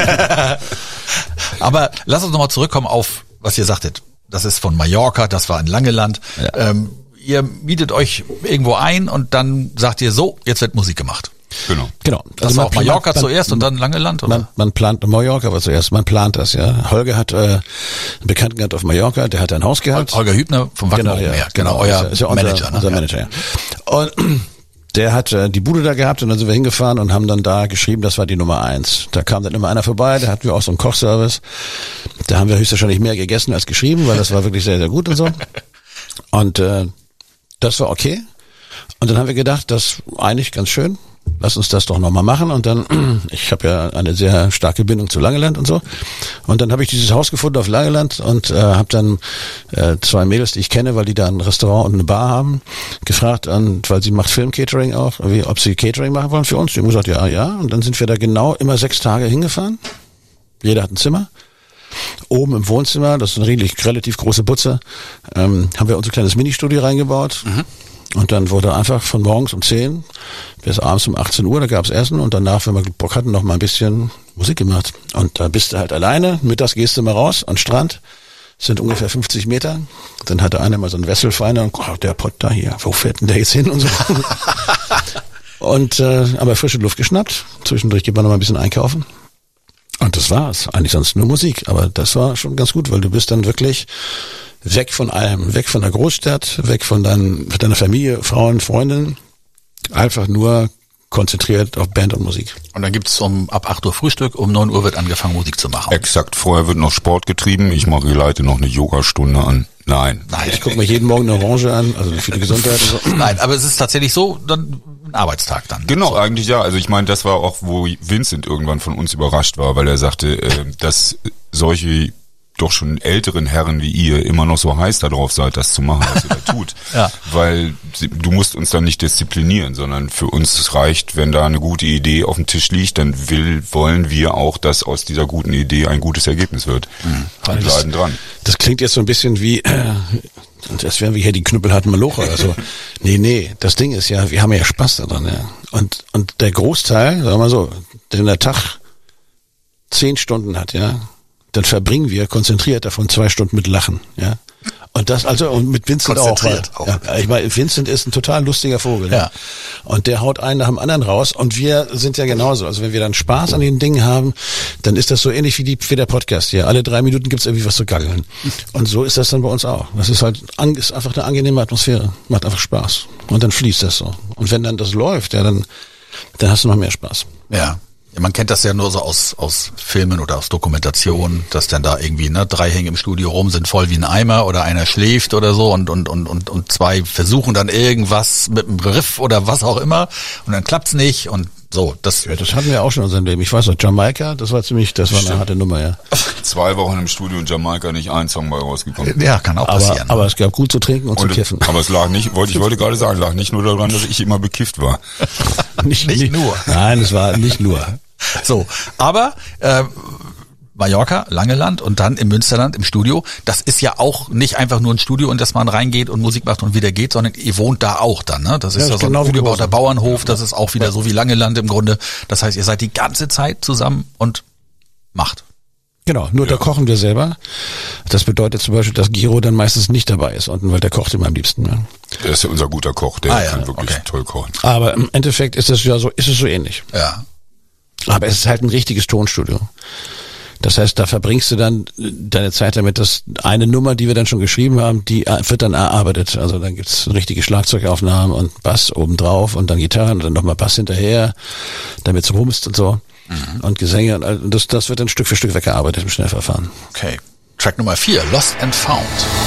Aber lass uns nochmal zurückkommen auf, was ihr sagtet. Das ist von Mallorca, das war in Langeland. Ja. Ihr mietet euch irgendwo ein und dann sagt ihr so, jetzt wird Musik gemacht. Genau. Das war auch Mallorca zuerst und dann Langeland, oder? Man plant, Mallorca war zuerst, man plant das, ja. Holger hat einen Bekannten gehabt auf Mallorca, der hat ein Haus gehabt. Holger Hübner vom Wacken euer ist ja Manager. Unser Manager, ja. Und der hat die Bude da gehabt und dann sind wir hingefahren und haben dann da geschrieben, das war die Nummer 1. Da kam dann immer einer vorbei, da hatten wir auch so einen Kochservice. Da haben wir höchstwahrscheinlich mehr gegessen als geschrieben, weil das war wirklich sehr, sehr gut und so. Und das war okay. Und dann haben wir gedacht, das eigentlich ganz schön. Lass uns das doch nochmal machen. Und dann, ich habe ja eine sehr starke Bindung zu Langeland und so. Und dann habe ich dieses Haus gefunden auf Langeland und habe dann 2 Mädels, die ich kenne, weil die da ein Restaurant und eine Bar haben, gefragt, weil sie macht Film-Catering auch, ob sie Catering machen wollen für uns. Die haben gesagt, ja. Und dann sind wir da genau immer 6 Tage hingefahren. Jeder hat ein Zimmer. Oben im Wohnzimmer, das ist eine relativ große Butze, haben wir unser kleines Ministudio reingebaut. Mhm. Und dann wurde einfach von morgens um 10 bis abends um 18 Uhr, da gab's Essen und danach, wenn wir Bock hatten, noch mal ein bisschen Musik gemacht. Und da bist du halt alleine, mittags gehst du mal raus an den Strand, sind ungefähr 50 Meter, dann hatte einer mal so einen Wesselfeiner und der Pott da hier, wo fährt denn der jetzt hin und so. Und aber frische Luft geschnappt, zwischendurch geht man noch mal ein bisschen einkaufen. Und das war's, eigentlich sonst nur Musik, aber das war schon ganz gut, weil du bist dann wirklich weg von allem, weg von der Großstadt, weg von deiner Familie, Frauen, Freundinnen, einfach nur konzentriert auf Band und Musik. Und dann gibt's ab 8 Uhr Frühstück, um 9 Uhr wird angefangen Musik zu machen. Exakt, vorher wird noch Sport getrieben, ich leite noch eine Yogastunde an. Nein. Ich gucke mir jeden Morgen eine Orange an, also für die Gesundheit und so. Nein, aber es ist tatsächlich so, dann ein Arbeitstag dann. Genau, so. eigentlich ja. Also ich meine, das war auch, wo Vincent irgendwann von uns überrascht war, weil er sagte, dass solche doch schon älteren Herren wie ihr immer noch so heiß darauf seid, das zu machen, was ihr da tut. Ja. Weil du musst uns dann nicht disziplinieren, sondern für uns reicht, wenn da eine gute Idee auf dem Tisch liegt, dann wollen wir auch, dass aus dieser guten Idee ein gutes Ergebnis wird. Und bleiben dran. Das klingt jetzt so ein bisschen wie, als wären wir hier die knüppelharten Malocher oder so. Nee, das Ding ist ja, wir haben ja Spaß daran, ja. Und der Großteil, sagen wir mal so, wenn der Tag 10 Stunden hat, ja, dann verbringen wir konzentriert davon 2 Stunden mit Lachen, ja. Und das also, und mit Vincent auch. Ja, ich meine, Vincent ist ein total lustiger Vogel. Ja. Ne? Und der haut einen nach dem anderen raus. Und wir sind ja genauso. Also wenn wir dann Spaß an den Dingen haben, dann ist das so ähnlich wie der Podcast hier. Alle 3 Minuten gibt's irgendwie was zu gaggeln. Und so ist das dann bei uns auch. Das ist halt, ist einfach eine angenehme Atmosphäre. Macht einfach Spaß. Und dann fließt das so. Und wenn dann das läuft, ja, dann hast du noch mehr Spaß. Ja. Man kennt das ja nur so aus Filmen oder aus Dokumentationen, dass dann da irgendwie 3 hängen im Studio rum, sind voll wie ein Eimer oder einer schläft oder so und 2 versuchen dann irgendwas mit einem Riff oder was auch immer und dann klappt's nicht und so. Das hatten wir auch schon in unserem Leben. Ich weiß noch, Jamaika, das war eine harte Nummer, ja. 2 Wochen im Studio in Jamaika, nicht ein Song bei rausgekommen. Ja, kann auch passieren. Aber es gab gut zu trinken und zu kiffen. Aber es lag nicht, ich wollte gerade sagen, lag nicht nur daran, dass ich immer bekifft war. nicht nur. Nein, es war nicht nur. So, aber Mallorca, Langeland und dann im Münsterland im Studio, das ist ja auch nicht einfach nur ein Studio, in das man reingeht und Musik macht und wieder geht, sondern ihr wohnt da auch dann, ne? Das ist ja so ein umgebauter Bauernhof, das ist auch wieder so wie Langeland im Grunde. Das heißt, ihr seid die ganze Zeit zusammen und macht. Genau, nur da kochen wir selber. Das bedeutet zum Beispiel, dass Giro dann meistens nicht dabei ist unten, weil der kocht immer am liebsten. Ja. Der ist ja unser guter Koch, der kann wirklich toll kochen. Aber im Endeffekt ist es so ähnlich. Ja. Aber es ist halt ein richtiges Tonstudio. Das heißt, da verbringst du dann deine Zeit damit, dass eine Nummer, die wir dann schon geschrieben haben, die wird dann erarbeitet. Also dann gibt's richtige Schlagzeugaufnahmen und Bass obendrauf und dann Gitarren und dann nochmal Bass hinterher, damit's rumst und so. Und Gesänge und das wird dann Stück für Stück weggearbeitet im Schnellverfahren. Okay. Track Nummer 4, Lost and Found.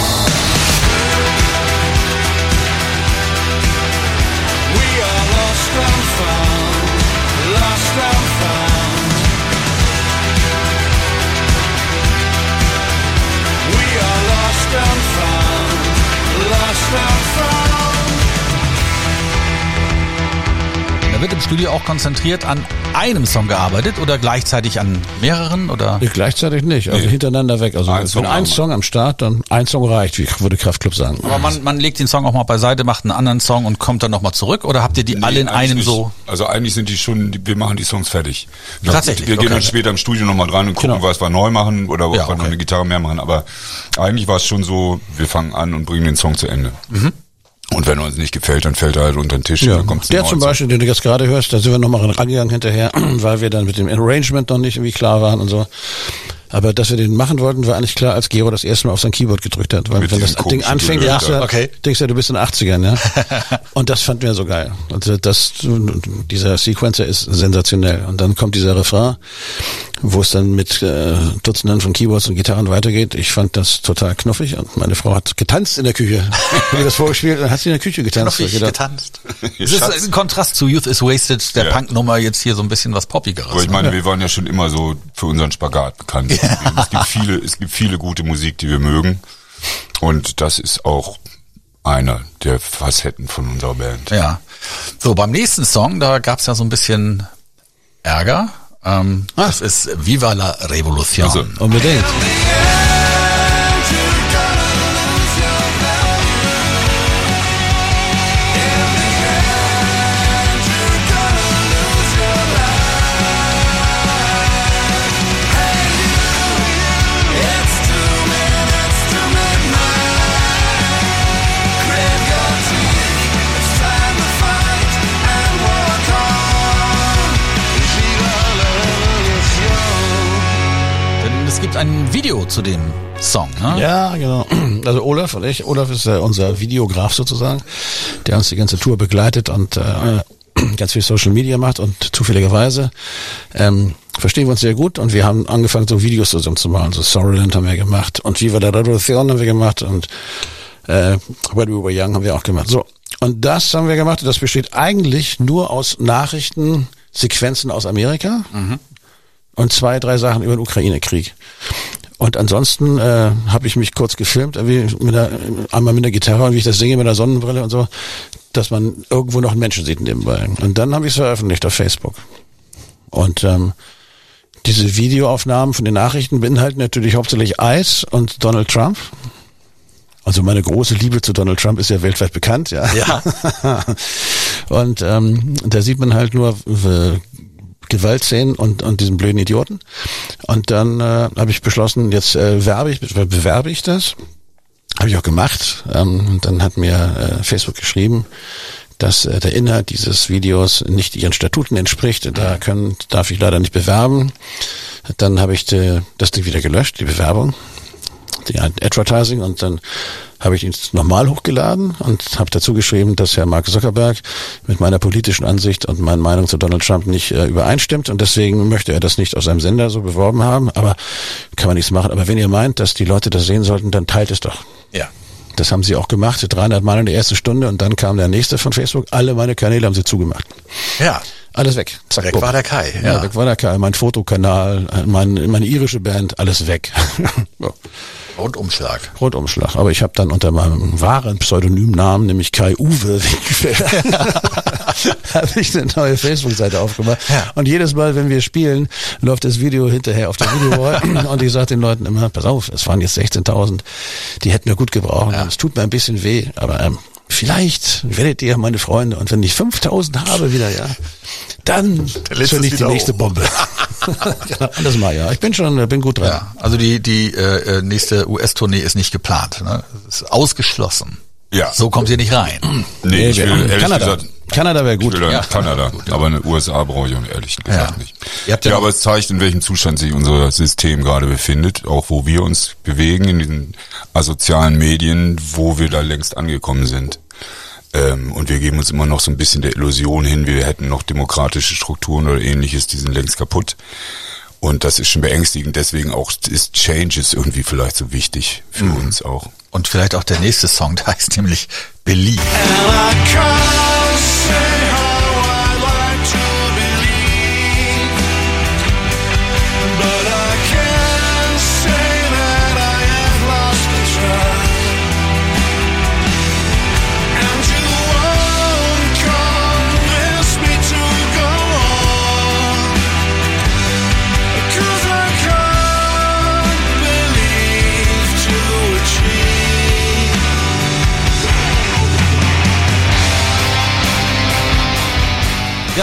Da wird im Studio auch konzentriert an einem Song gearbeitet oder gleichzeitig an mehreren oder? Gleichzeitig nicht, also hintereinander weg. Also wenn ein Song am Start, dann ein Song reicht, wie würde Kraftklub sagen. Aber man legt den Song auch mal beiseite, macht einen anderen Song und kommt dann nochmal zurück oder habt ihr die alle in einem nicht. So? Also eigentlich sind die schon, wir machen die Songs fertig. Tatsächlich? Wir gehen dann später im Studio nochmal dran und gucken, was wir neu machen oder ob wir noch eine Gitarre mehr machen. Aber eigentlich war es schon so, wir fangen an und bringen den Song zu Ende. Mhm. Und wenn er uns nicht gefällt, dann fällt er halt unter den Tisch. Ja. Und dann kommt's der zum Beispiel, den du jetzt gerade hörst, da sind wir nochmal rangegangen hinterher, weil wir dann mit dem Arrangement noch nicht irgendwie klar waren und so. Aber dass wir den machen wollten, war eigentlich klar, als Gero das erste Mal auf sein Keyboard gedrückt hat. Weil wenn das Ding anfängt, denkst du, du bist in den 80ern, ja. Und das fanden wir so geil. Und dieser Sequencer ist sensationell. Und dann kommt dieser Refrain, wo es dann mit Dutzenden von Keyboards und Gitarren weitergeht. Ich fand das total knuffig und meine Frau hat getanzt in der Küche. Wie das vorgespielt, dann hat sie in der Küche getanzt. Knuffig getanzt. Das ist ein Kontrast zu Youth is Wasted, der Punknummer, jetzt hier so ein bisschen was Poppigeres. Aber ich meine, wir waren ja schon immer so für unseren Spagat bekannt. Es gibt viele gute Musik, die wir mögen. Und das ist auch einer der Facetten von unserer Band. Ja. So, beim nächsten Song, da gab's ja so ein bisschen Ärger. Das ist Viva la Revolution. Also, unbedingt. Ein Video zu dem Song, ne? Ja, genau. Also Olaf und ich. Olaf ist unser Videograf sozusagen, der uns die ganze Tour begleitet und ganz viel Social Media macht und zufälligerweise verstehen wir uns sehr gut und wir haben angefangen, so Videos zusammen zu machen. So Sorrowland haben wir gemacht und Viva la Revolution haben wir gemacht und When We Were Young haben wir auch gemacht. So. Und das haben wir gemacht. Das besteht eigentlich nur aus Nachrichtensequenzen aus Amerika und 2, 3 Sachen über den Ukraine-Krieg. Und ansonsten habe ich mich kurz gefilmt, einmal mit der Gitarre und wie ich das singe mit der Sonnenbrille und so, dass man irgendwo noch einen Menschen sieht nebenbei. Und dann habe ich es veröffentlicht auf Facebook. Und diese Videoaufnahmen von den Nachrichten beinhalten natürlich hauptsächlich Ice und Donald Trump. Also meine große Liebe zu Donald Trump ist ja weltweit bekannt, ja. Und da sieht man halt nur Gewaltszenen und diesen blöden Idioten. Und dann habe ich beschlossen, jetzt bewerbe ich das. Habe ich auch gemacht. Und dann hat mir Facebook geschrieben, dass der Inhalt dieses Videos nicht ihren Statuten entspricht. Darf ich leider nicht bewerben. Dann habe ich das Ding wieder gelöscht, die Bewerbung, die Advertising, und dann habe ich ihn nochmal hochgeladen und habe dazu geschrieben, dass Herr Mark Zuckerberg mit meiner politischen Ansicht und meiner Meinung zu Donald Trump nicht übereinstimmt und deswegen möchte er das nicht auf seinem Sender so beworben haben, aber kann man nichts machen. Aber wenn ihr meint, dass die Leute das sehen sollten, dann teilt es doch. Ja. Das haben sie auch gemacht, 300 Mal in der ersten Stunde, und dann kam der nächste von Facebook. Alle meine Kanäle haben sie zugemacht. Ja. Alles weg. Zack, weg war der Kai. Ja, weg war der Kai. Mein Fotokanal, meine irische Band, alles weg. So. Rundumschlag. Aber ich habe dann unter meinem wahren Pseudonymnamen, nämlich Kai Uwe habe ich eine neue Facebook-Seite aufgemacht. Ja. Und jedes Mal, wenn wir spielen, läuft das Video hinterher auf der Videowall. Und ich sage den Leuten immer, pass auf, es waren jetzt 16.000, die hätten wir gut gebraucht. Es tut mir ein bisschen weh, aber vielleicht werdet ihr meine Freunde, und wenn ich 5.000 habe wieder, ja, dann zünde ich die nächste Bombe. Das mal, ja. Ich bin gut dran. Ja, also die nächste US-Tournee ist nicht geplant, ne? Das ist ausgeschlossen. Ja. So kommt ihr nicht rein. Nee, ich will ehrlich gesagt, Kanada wäre gut. Ich will Kanada, aber in den USA brauche ich ehrlich gesagt nicht. Ja, aber es zeigt, in welchem Zustand sich unser System gerade befindet, auch wo wir uns bewegen, in diesen asozialen Medien, wo wir da längst angekommen sind. Und wir geben uns immer noch so ein bisschen der Illusion hin, wir hätten noch demokratische Strukturen oder ähnliches, die sind längst kaputt. Und das ist schon beängstigend, deswegen auch ist Changes irgendwie vielleicht so wichtig für uns auch. Und vielleicht auch der nächste Song, der heißt nämlich Believe. Ja,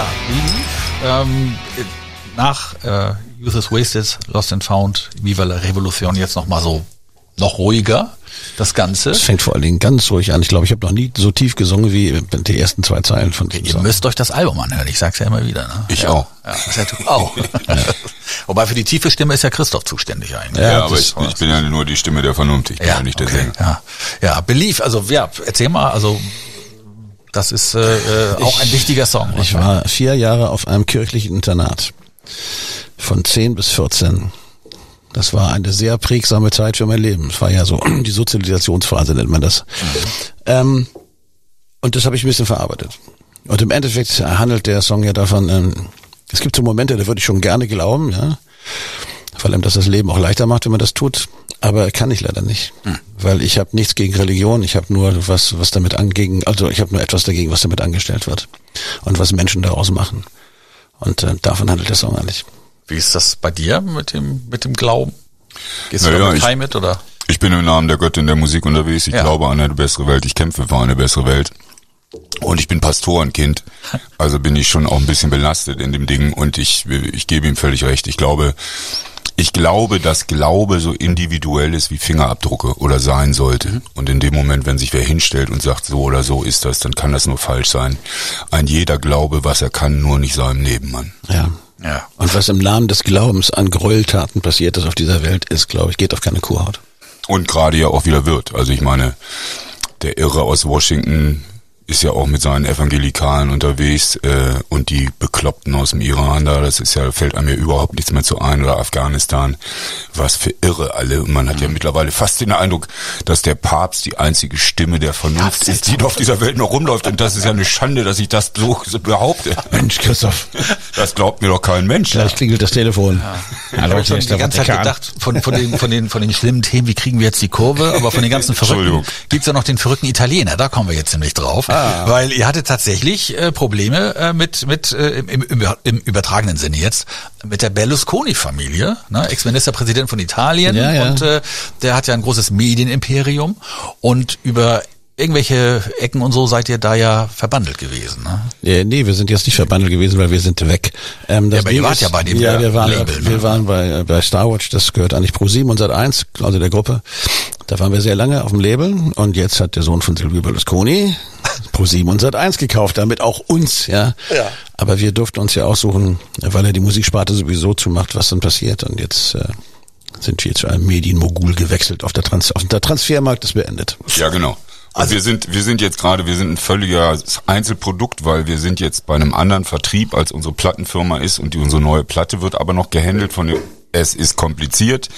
nach Youth is Wasted, Lost and Found, Viva la Revolution jetzt nochmal so noch ruhiger, das Ganze. Es fängt vor allen Dingen ganz ruhig an. Ich glaube, ich habe noch nie so tief gesungen wie die ersten 2 Zeilen von dem Song. Ihr müsst euch das Album anhören, ich sag's ja immer wieder. Ne? Ich auch. Ja, das ist ja du auch. Wobei für die tiefe Stimme ist ja Christoph zuständig eigentlich. Ja, aber ich bin ja nur die Stimme der Vernunft, ich bin ja nicht der Sänger. Ja, Believe, also ja, erzähl mal, also das ist auch ein wichtiger Song. Ich war 4 Jahre auf einem kirchlichen Internat. Von 10 bis 14. Das war eine sehr prägsame Zeit für mein Leben. Es war ja so die Sozialisationsphase, nennt man das. Und das habe ich ein bisschen verarbeitet. Und im Endeffekt handelt der Song ja davon, es gibt so Momente, da würde ich schon gerne glauben, ja, weil einem das Leben auch leichter macht, wenn man das tut. Aber kann ich leider nicht, weil ich habe nichts gegen Religion. Ich habe nur was damit ich habe nur etwas dagegen, was damit angestellt wird und was Menschen daraus machen. Und davon handelt der Song eigentlich. Wie ist das bei dir mit dem Glauben? Gehst du da mit Kai mit, oder? Ich bin im Namen der Göttin der Musik unterwegs. Ich glaube an eine bessere Welt. Ich kämpfe für eine bessere Welt. Und ich bin Pastorenkind. Also bin ich schon auch ein bisschen belastet in dem Ding. Und ich gebe ihm völlig recht. Ich glaube, dass Glaube so individuell ist wie Fingerabdrücke oder sein sollte. Und in dem Moment, wenn sich wer hinstellt und sagt, so oder so ist das, dann kann das nur falsch sein. Ein jeder Glaube, was er kann, nur nicht seinem Nebenmann. Ja. Und was im Namen des Glaubens an Gräueltaten passiert ist auf dieser Welt, ist, glaube ich, geht auf keine Kuhhaut. Und gerade ja auch wieder wird. Also ich meine, der Irre aus Washington, ist ja auch mit seinen Evangelikalen unterwegs und die Bekloppten aus dem Iran da, das ist ja, fällt einem ja überhaupt nichts mehr zu ein, oder Afghanistan, was für Irre alle. Und man hat ja mittlerweile fast den Eindruck, dass der Papst die einzige Stimme der Vernunft ist, die auf dieser Welt noch rumläuft. Und das ist ja eine Schande, dass ich das so behaupte. Mensch, Christoph. Das glaubt mir doch kein Mensch. Gleich klingelt das Telefon. Ja. Ich habe schon die ganze Zeit gedacht, von den schlimmen Themen, wie kriegen wir jetzt die Kurve, aber von den ganzen Verrückten gibt's ja noch den verrückten Italiener, da kommen wir jetzt nämlich drauf. Weil ihr hattet tatsächlich Probleme im übertragenen Sinne jetzt mit der Berlusconi-Familie, ne? Ex-Ministerpräsident von Italien, und der hat ja ein großes Medienimperium und über irgendwelche Ecken und so seid ihr da ja verbandelt gewesen, ne? Nee, wir sind jetzt nicht verbandelt gewesen, weil wir sind weg. Aber ihr wart ja bei dem wir Label. waren bei Starwatch, das gehört eigentlich Pro7 und Sat1, also der Gruppe. Da waren wir sehr lange auf dem Label und jetzt hat der Sohn von Silvio Berlusconi Pro7 und Sat1 gekauft, damit auch uns, ja. Aber wir durften uns ja aussuchen, weil er die Musiksparte sowieso zumacht, was dann passiert. Und jetzt sind wir zu einem Medienmogul gewechselt. Auf der Transfermarkt ist beendet. Ja, genau. Also wir sind jetzt gerade, wir sind ein völliger Einzelprodukt, weil wir sind jetzt bei einem anderen Vertrieb, als unsere Plattenfirma ist, und unsere neue Platte wird aber noch gehandelt von dem. Es ist kompliziert.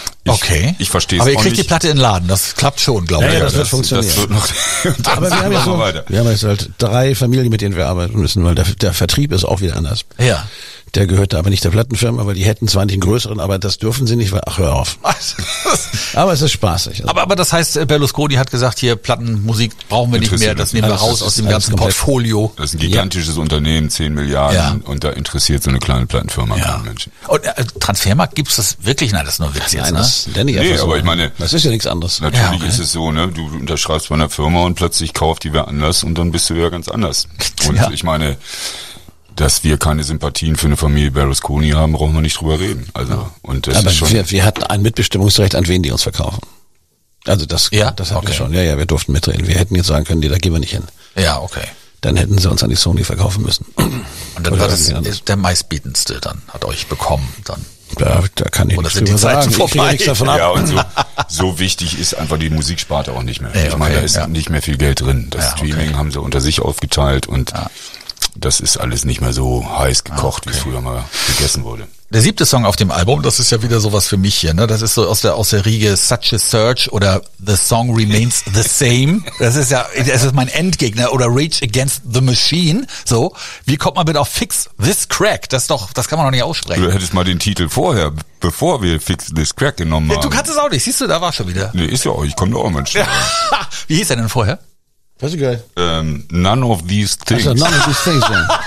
Ich verstehe es auch nicht. Aber ihr kriegt die Platte in den Laden, das klappt schon, glaube ich. Ja, das wird funktionieren. Das wird noch, aber wir haben jetzt halt 3 Familien, mit denen wir arbeiten müssen, weil der Vertrieb ist auch wieder anders. Ja. Der gehört da aber nicht der Plattenfirma, weil die hätten zwar nicht einen größeren, aber das dürfen sie nicht, weil, ach, hör auf. Aber es ist spaßig. Also. Aber das heißt, Berlusconi hat gesagt, hier Plattenmusik brauchen wir nicht mehr, das nehmen wir raus aus dem ganzen Portfolio. Das ist ein gigantisches Unternehmen, 10 Milliarden, und da interessiert so eine kleine Plattenfirma keinen Menschen. Und Transfermarkt gibt's das wirklich? Nein, das ist nur Witz jetzt, ne? Nee, aber ich meine, das ist ja nichts anderes. Natürlich ist es so, ne? Du unterschreibst bei einer Firma und plötzlich kauft die wer anders und dann bist du ja ganz anders. Und ich meine, dass wir keine Sympathien für eine Familie Berlusconi haben, brauchen wir nicht drüber reden. Also, und das aber ist schon. Wir hatten ein Mitbestimmungsrecht, an wen die uns verkaufen. Also das hatten wir schon. Ja, wir durften mitreden. Wir hätten jetzt sagen können, da gehen wir nicht hin. Ja, okay. Dann hätten sie uns an die Sony verkaufen müssen. Und dann war das der meistbietendste, dann hat euch bekommen, dann. Da kann ich nichts drüber sagen. Ich kriege nichts davon ab. Ja, und so wichtig ist einfach die Musiksparte auch nicht mehr. Ich meine, da ist nicht mehr viel Geld drin. Das Streaming haben sie unter sich aufgeteilt und das ist alles nicht mehr so heiß gekocht, wie es früher mal gegessen wurde. Der 7. Song auf dem Album, das ist ja wieder sowas für mich hier, ne? Das ist so aus der Riege Such a Search oder The Song Remains the Same. Das ist mein Endgegner, oder Rage Against the Machine. So, wie kommt man bitte auf Fix This Crack? Das kann man doch nicht aussprechen. Du hättest mal den Titel vorher, bevor wir Fix This Crack genommen haben. Du kannst es auch nicht, siehst du, da war schon wieder. Nee, ist ja auch, ich komme da auch mal schnell. Wie hieß er denn vorher? Das ist geil. None of these things. Also, none of these things,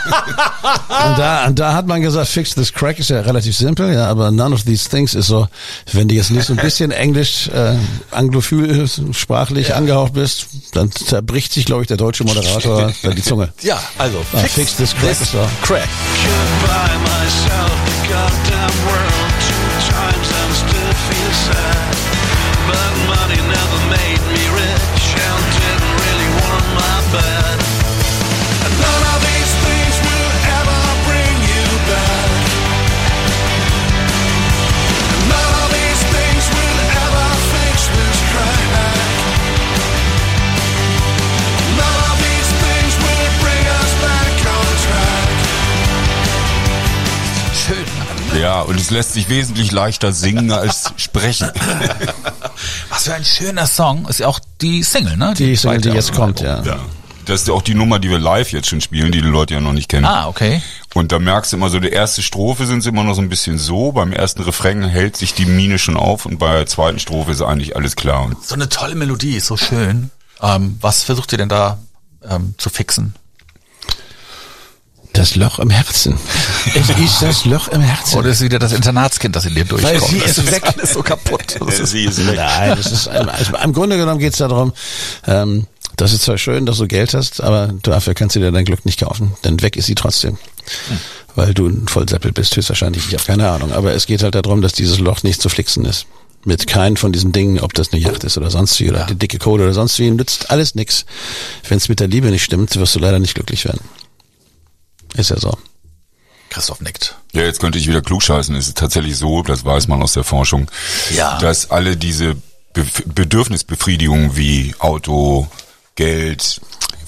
ja. Und da hat man gesagt, Fix This Crack ist ja relativ simpel, ja, aber none of these things ist so, wenn du jetzt nicht so ein bisschen Englisch, anglophil sprachlich angehaucht bist, dann zerbricht sich, glaube ich, der deutsche Moderator die Zunge. Ja, also, Fix This Crack ist so. Crack. Ja, und es lässt sich wesentlich leichter singen als sprechen. Was für ein schöner Song. Ist ja auch die Single, ne? Die Single, die jetzt kommt, ja. Das ist ja auch die Nummer, die wir live jetzt schon spielen, die Leute ja noch nicht kennen. Ah, okay. Und da merkst du immer so, die erste Strophe sind sie immer noch so ein bisschen so, beim ersten Refrain hält sich die Mine schon auf und bei der zweiten Strophe ist eigentlich alles klar. Und so eine tolle Melodie, ist so schön. Was versucht ihr denn da zu fixen? Das Loch im Herzen. Es ist das Loch im Herzen. Oder ist wieder das Internatskind, das in dir durchkommt? Weil sie ist weg. Alles so kaputt. Sie ist weg. Nein, das ist also im Grunde genommen geht es darum, das ist zwar schön, dass du Geld hast, aber dafür kannst du dir dein Glück nicht kaufen, denn weg ist sie trotzdem. Weil du ein Vollseppel bist, höchstwahrscheinlich. Ich habe keine Ahnung. Aber es geht halt darum, dass dieses Loch nicht zu flixen ist. Mit keinen von diesen Dingen, ob das eine Yacht ist oder sonst wie, oder die dicke Kohle oder sonst wie, nützt alles nix. Wenn es mit der Liebe nicht stimmt, wirst du leider nicht glücklich werden. Ist ja so. Christoph nickt. Ja, jetzt könnte ich wieder klugscheißen. Es ist tatsächlich so, das weiß man aus der Forschung, dass alle diese Bedürfnisbefriedigungen wie Auto, Geld,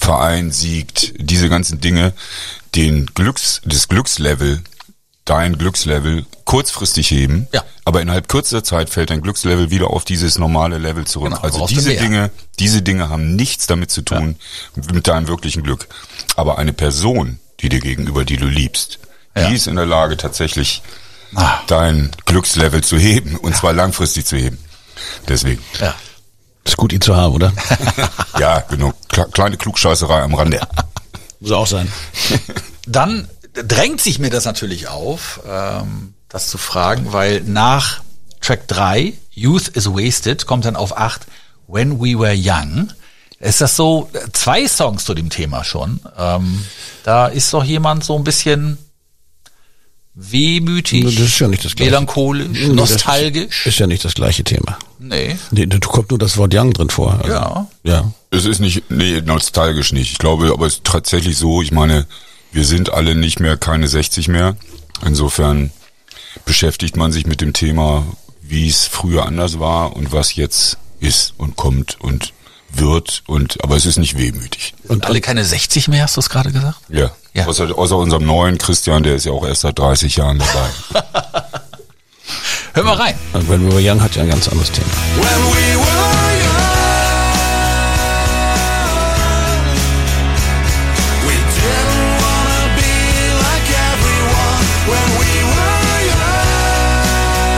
Verein siegt, diese ganzen Dinge, das Glückslevel, dein Glückslevel kurzfristig heben, aber innerhalb kürzester Zeit fällt dein Glückslevel wieder auf dieses normale Level zurück. Genau, also diese Dinge haben nichts damit zu tun, mit deinem wirklichen Glück. Aber eine Person, die dir gegenüber, die du liebst, die ist in der Lage, tatsächlich dein Glückslevel zu heben, und zwar langfristig zu heben. Deswegen. Ja. Ist gut, ihn zu haben, oder? Ja, genau. Kleine Klugscheißerei am Rande. Muss auch sein. Dann drängt sich mir das natürlich auf, das zu fragen, weil nach Track 3, Youth is Wasted, kommt dann auf 8, When We Were Young. Ist das so, 2 Songs zu dem Thema schon. Da ist doch jemand so ein bisschen wehmütig, das ist ja nicht das Gleiche. Melancholisch, nostalgisch. Ist ja nicht das gleiche Thema. Nee. Da kommt nur das Wort Young drin vor. Also, ja. Es ist nicht, nostalgisch nicht. Ich glaube, aber es ist tatsächlich so, ich meine, wir sind alle nicht mehr, keine 60 mehr. Insofern beschäftigt man sich mit dem Thema, wie es früher anders war und was jetzt ist und kommt und wird, aber es ist nicht wehmütig. Und alle keine 60 mehr, hast du es gerade gesagt? Ja. Außer unserem neuen Christian, der ist ja auch erst seit 30 Jahren dabei. Hör mal rein. Und When We Were Young hat ja ein ganz anderes Thema. When we were young, we didn't wanna be like everyone. When we were young,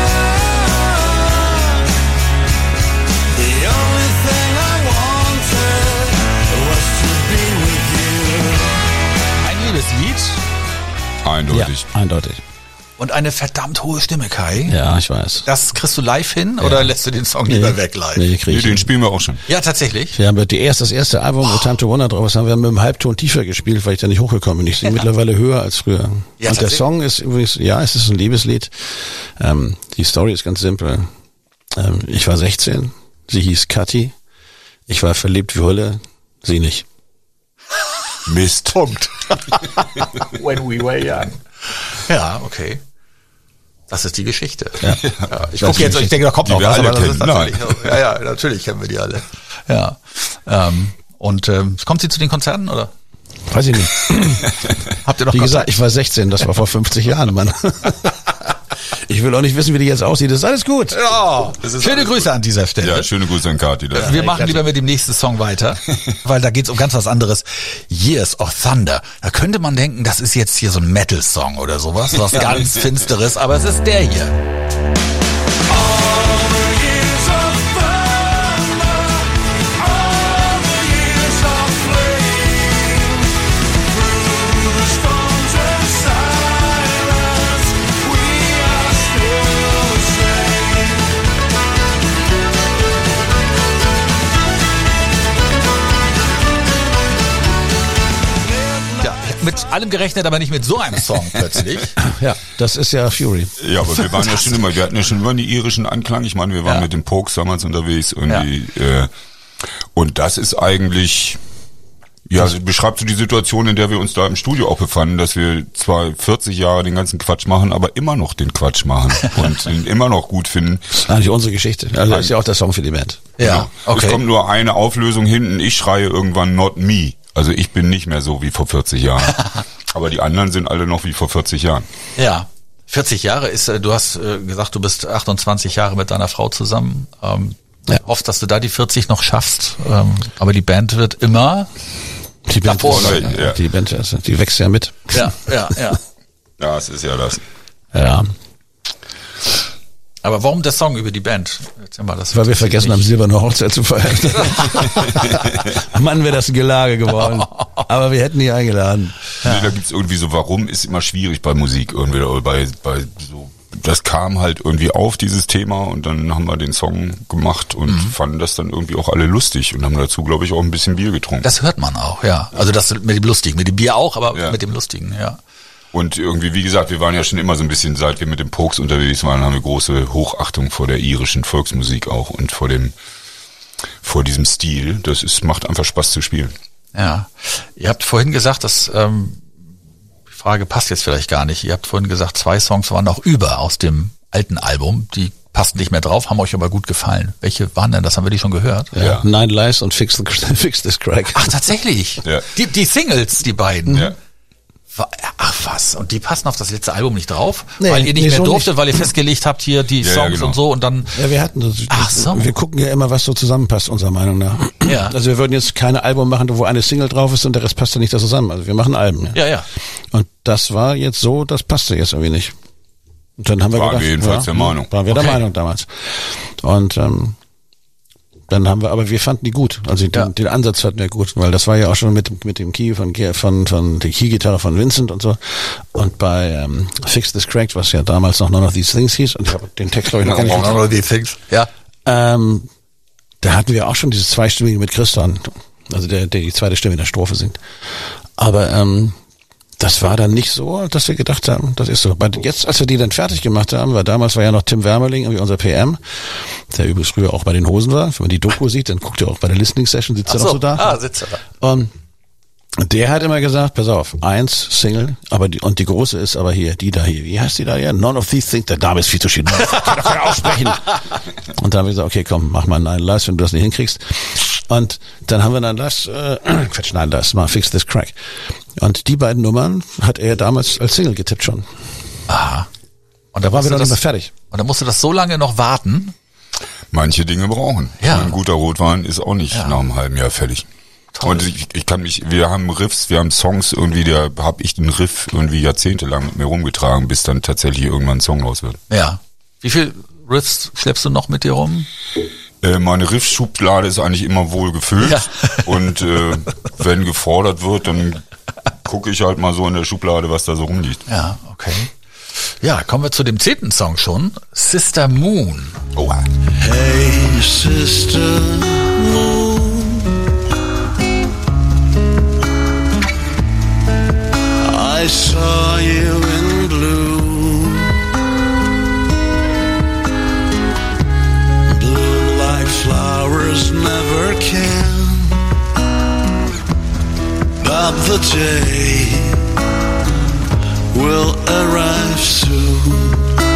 the only thing I wanted was to be with you. Ein Liebeslied. Eindeutig. Ja, eindeutig. Und eine verdammt hohe Stimme, Kai. Ja, ich weiß. Das kriegst du live hin oder lässt du den Song lieber weg live? Nee, Den spielen wir auch schon. Ja, tatsächlich. Wir haben das erste Album, wo Time to Wonder drauf ist, haben wir mit einem Halbton tiefer gespielt, weil ich da nicht hochgekommen bin. Ich singe mittlerweile höher als früher. Ja, und der Song ist übrigens, es ist ein Liebeslied. Die Story ist ganz simpel. Ich war 16, sie hieß Kathi. Ich war verliebt wie Hulle, sie nicht. Mist. Punkt. When we were young. Ja, okay. Das ist die Geschichte. Ja. Ich gucke jetzt, ich denke, da kommt noch was, aber das ist natürlich, natürlich kennen wir die alle. Ja. Kommt sie zu den Konzerten, oder? Weiß ich nicht. Habt ihr noch Wie gesagt, ich war 16, das war vor 50 Jahren, Mann. Ich will auch nicht wissen, wie die jetzt aussieht. Das ist alles gut. Ja, schöne Grüße an dieser Stelle. Ja, schöne Grüße an Kathi. Wir machen lieber mit dem nächsten Song weiter, weil da geht's um ganz was anderes. Years of Thunder. Da könnte man denken, das ist jetzt hier so ein Metal-Song oder sowas, was ganz Finsteres, aber es ist der hier. Mit allem gerechnet, aber nicht mit so einem Song plötzlich. Ja, das ist ja Fury. Ja, aber wir waren ja schon immer, wir hatten ja schon immer einen irischen Anklang. Ich meine, wir waren mit dem Pokes damals unterwegs und das ist eigentlich, beschreibt so die Situation, in der wir uns da im Studio auch befanden, dass wir zwar 40 Jahre den ganzen Quatsch machen, aber immer noch den Quatsch machen und ihn immer noch gut finden. Das ist eigentlich unsere Geschichte. Also das ist ja auch der Song für die Band. Ja, okay. Es kommt nur eine Auflösung hinten, ich schreie irgendwann not me. Also ich bin nicht mehr so wie vor 40 Jahren. Aber die anderen sind alle noch wie vor 40 Jahren. Ja, 40 Jahre ist, du hast gesagt, du bist 28 Jahre mit deiner Frau zusammen. Hoffst, dass du da die 40 noch schaffst. Aber die Band wird immer die Band die Band, die wächst ja mit. Ja. Ja, es ist ja das. Ja. Aber warum der Song über die Band? Erzähl mal, das weil wir vergessen haben, silberne Hochzeit zu feiern. Mann, wäre das ein Gelage geworden. Aber wir hätten die eingeladen. Nee, da gibt's irgendwie so, warum ist immer schwierig bei Musik irgendwie, oder bei so, das kam halt irgendwie auf, dieses Thema, und dann haben wir den Song gemacht und fanden das dann irgendwie auch alle lustig und haben dazu, glaube ich, auch ein bisschen Bier getrunken. Das hört man auch, ja. Also das mit dem Lustigen, mit dem Bier auch, aber mit dem Lustigen, ja. Und irgendwie, wie gesagt, wir waren ja schon immer so ein bisschen, seit wir mit dem Pokes unterwegs waren, haben wir große Hochachtung vor der irischen Volksmusik auch und vor vor diesem Stil. Macht einfach Spaß zu spielen. Ja. Ihr habt vorhin gesagt, dass, die Frage passt jetzt vielleicht gar nicht. Ihr habt vorhin gesagt, 2 Songs waren noch über aus dem alten Album. Die passten nicht mehr drauf, haben euch aber gut gefallen. Welche waren denn das? Haben wir die schon gehört? Ja. Nine Lives und Fix This Crack. Ach, tatsächlich? Ja. Die Singles, die beiden? Ja. Ach was, und die passen auf das letzte Album nicht drauf? Nee, weil ihr nicht nee, mehr so durftet, nicht. weil ihr festgelegt habt, hier die Ja, Songs genau. und so und dann... Ja, wir hatten das. Ach so. Wir gucken ja immer, was so zusammenpasst, unserer Meinung nach. Ja. Also wir würden jetzt keine Album machen, wo eine Single drauf ist und der Rest passt ja nicht da zusammen. Also wir machen Alben. Ja. Und das war jetzt so, das passte jetzt irgendwie nicht. Und dann haben wir Waren gedacht, wir jedenfalls der Meinung. Waren wir Okay. der Meinung damals. Und dann haben wir, aber wir fanden die gut. Also den Ansatz fanden wir gut, weil das war ja auch schon mit dem Key von der Key-Gitarre von Vincent und so. Und bei Fix This Crack, was ja damals noch None of These Things hieß, und ich habe den Text, glaube ich, noch gar nicht. Ja. Da hatten wir auch schon dieses Zweistimmige mit Christian, also der die zweite Stimme in der Strophe singt. Aber das war dann nicht so, dass wir gedacht haben, das ist so. Jetzt, als wir die dann fertig gemacht haben, weil damals war ja noch Tim Wermerling, irgendwie unser PM, der übrigens früher auch bei den Hosen war. Wenn man die Doku sieht, dann guckt er auch bei der Listening Session, sitzt er noch so da. Sitzt er da. Und der hat immer gesagt, pass auf, 1 Single, und die große ist aber hier, die da hier. Wie heißt die da hier? None of These Things. Der Name ist viel zu schön. Kann doch keiner aussprechen. Und dann haben wir gesagt, okay, komm, mach mal Nine Lives, wenn du das nicht hinkriegst. Und dann haben wir Nine Lives, mal Fix This Crack. Und die beiden Nummern hat er damals als Single getippt schon. Aha. Und Da waren wir noch nicht mehr fertig. Und dann musste das so lange noch warten. Manche Dinge brauchen. Ja. Ein guter Rotwein ist auch nicht nach einem halben Jahr fertig. Toll. Und wir haben Riffs, wir haben Songs irgendwie, da habe ich den Riff irgendwie jahrzehntelang mit mir rumgetragen, bis dann tatsächlich irgendwann ein Song raus wird. Ja. Wie viel Riffs schleppst du noch mit dir rum? Meine Riffschublade ist eigentlich immer wohl gefüllt. Ja. Und wenn gefordert wird, dann gucke ich halt mal so in der Schublade, was da so rumliegt. Ja, okay. Ja, kommen wir zu dem 10. Song schon. Sister Moon. Oh. Hey, Sister Moon, I saw you in blue, bloom like flowers never can, but the day will arrive soon.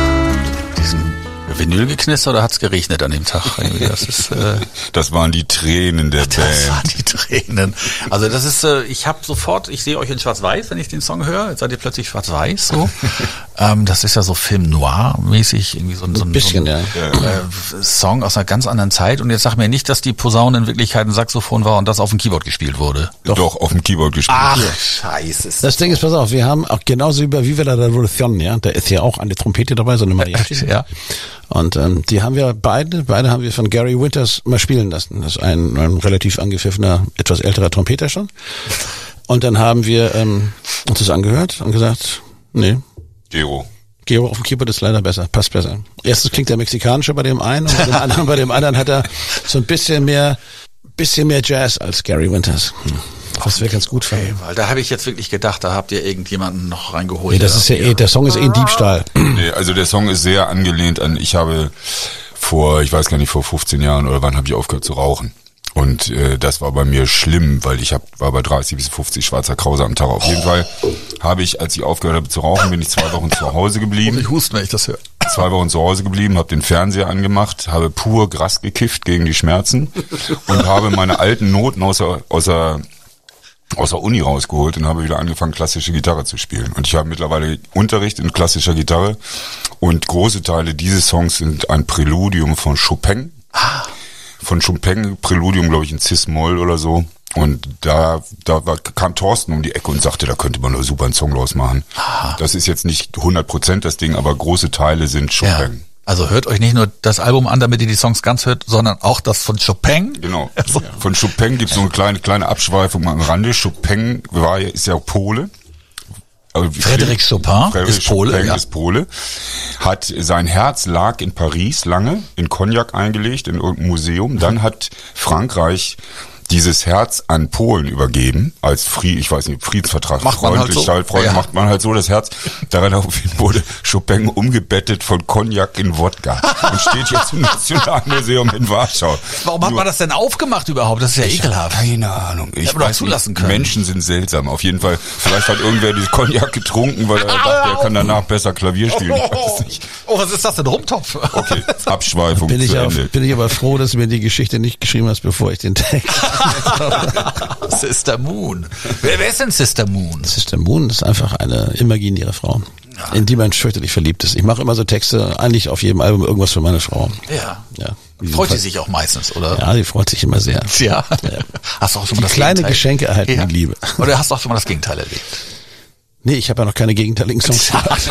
Vinylgeknister oder hat's geregnet an dem Tag? Irgendwie, das ist, Das waren die Tränen der das Band. waren die Tränen. Also das ist, ich sehe euch in Schwarz-Weiß, wenn ich den Song höre. Jetzt seid ihr plötzlich Schwarz-Weiß so. Das ist ja so Film Noir-mäßig, irgendwie so ein bisschen, ja. Song aus einer ganz anderen Zeit. Und jetzt sag mir nicht, dass die Posaune in Wirklichkeit ein Saxophon war und das auf dem Keyboard gespielt wurde. Doch, auf dem Keyboard gespielt. Scheiße. Das Ding ist, pass auf, wir haben auch genauso wie bei Viva la Revolution, ja, da ist ja auch eine Trompete dabei, so eine Mariachi. Ja. Und die haben wir beide haben wir von Gary Winters mal spielen lassen. Das ist ein relativ angepfiffener, etwas älterer Trompeter schon. Und dann haben wir uns das angehört und gesagt, nee, Gero. Gero auf dem Keyboard ist leider besser, passt besser. Erstens klingt der mexikanischer bei dem einen und bei dem anderen hat er so ein bisschen mehr Jazz als Gary Winters. Das wäre ganz gut für ihn. Weil da habe ich jetzt wirklich gedacht, da habt ihr irgendjemanden noch reingeholt. Nee, das ist ja der Song ist ein Diebstahl. Nee, also der Song ist sehr angelehnt an, ich habe vor 15 Jahren oder wann habe ich aufgehört zu rauchen. Und das war bei mir schlimm, weil war bei 30 bis 50 schwarzer Krause am Tag. Auf jeden Fall habe ich, als ich aufgehört habe zu rauchen, bin ich 2 Wochen zu Hause geblieben. Ich husten, wenn ich das höre. 2 Wochen zu Hause geblieben, habe den Fernseher angemacht, habe pur Gras gekifft gegen die Schmerzen und habe meine alten Noten aus der Uni rausgeholt und habe wieder angefangen, klassische Gitarre zu spielen. Und ich habe mittlerweile Unterricht in klassischer Gitarre und große Teile dieses Songs sind ein Präludium von Chopin. Von Chopin, Präludium, glaube ich, in Cis-Moll oder so. Und kam Thorsten um die Ecke und sagte, da könnte man doch super einen Song draus machen. Das ist jetzt nicht 100% das Ding, aber große Teile sind Chopin. Ja. Also hört euch nicht nur das Album an, damit ihr die Songs ganz hört, sondern auch das von Chopin. Genau. Von Chopin gibt es so eine kleine Abschweifung am Rande. Chopin ist ja Pole. Frédéric Chopin ist Pole. Chopin Ja. ist Pole. Sein Herz lag in Paris lange, in Cognac eingelegt, in irgendeinem Museum. Dann hat Frankreich dieses Herz an Polen übergeben, als Friedensvertrag. Macht man halt so. Macht man halt so das Herz. Daraufhin wurde Chopin umgebettet von Cognac in Wodka und steht jetzt im Nationalmuseum in Warschau. Warum hat man das denn aufgemacht überhaupt? Das ist ja ekelhaft. Keine Ahnung. Ich Hätte man doch weiß zulassen nicht. können. Menschen sind seltsam. Auf jeden Fall. Vielleicht hat irgendwer dieses Cognac getrunken, weil er dachte, er kann danach besser Klavier spielen. Ich weiß es nicht. Oh, was ist das denn? Rumtopf? Okay, Abschweifung Bin zu Ende. ich aber froh, dass du mir die Geschichte nicht geschrieben hast, bevor ich den Text. Sister Moon. Wer ist denn Sister Moon? Sister Moon ist einfach eine imaginäre Frau, in die man fürchterlich verliebt ist. Ich mache immer so Texte, eigentlich auf jedem Album irgendwas für meine Frau. Ja. Ja. Freut sie sich auch meistens, oder? Ja, die freut sich immer sehr. Ja. Hast du auch schon mal das Kleine Gegenteil? Geschenke erhalten die Liebe. Oder hast du auch schon mal das Gegenteil erlebt? Nee, ich habe ja noch keine gegenteiligen Songs gemacht.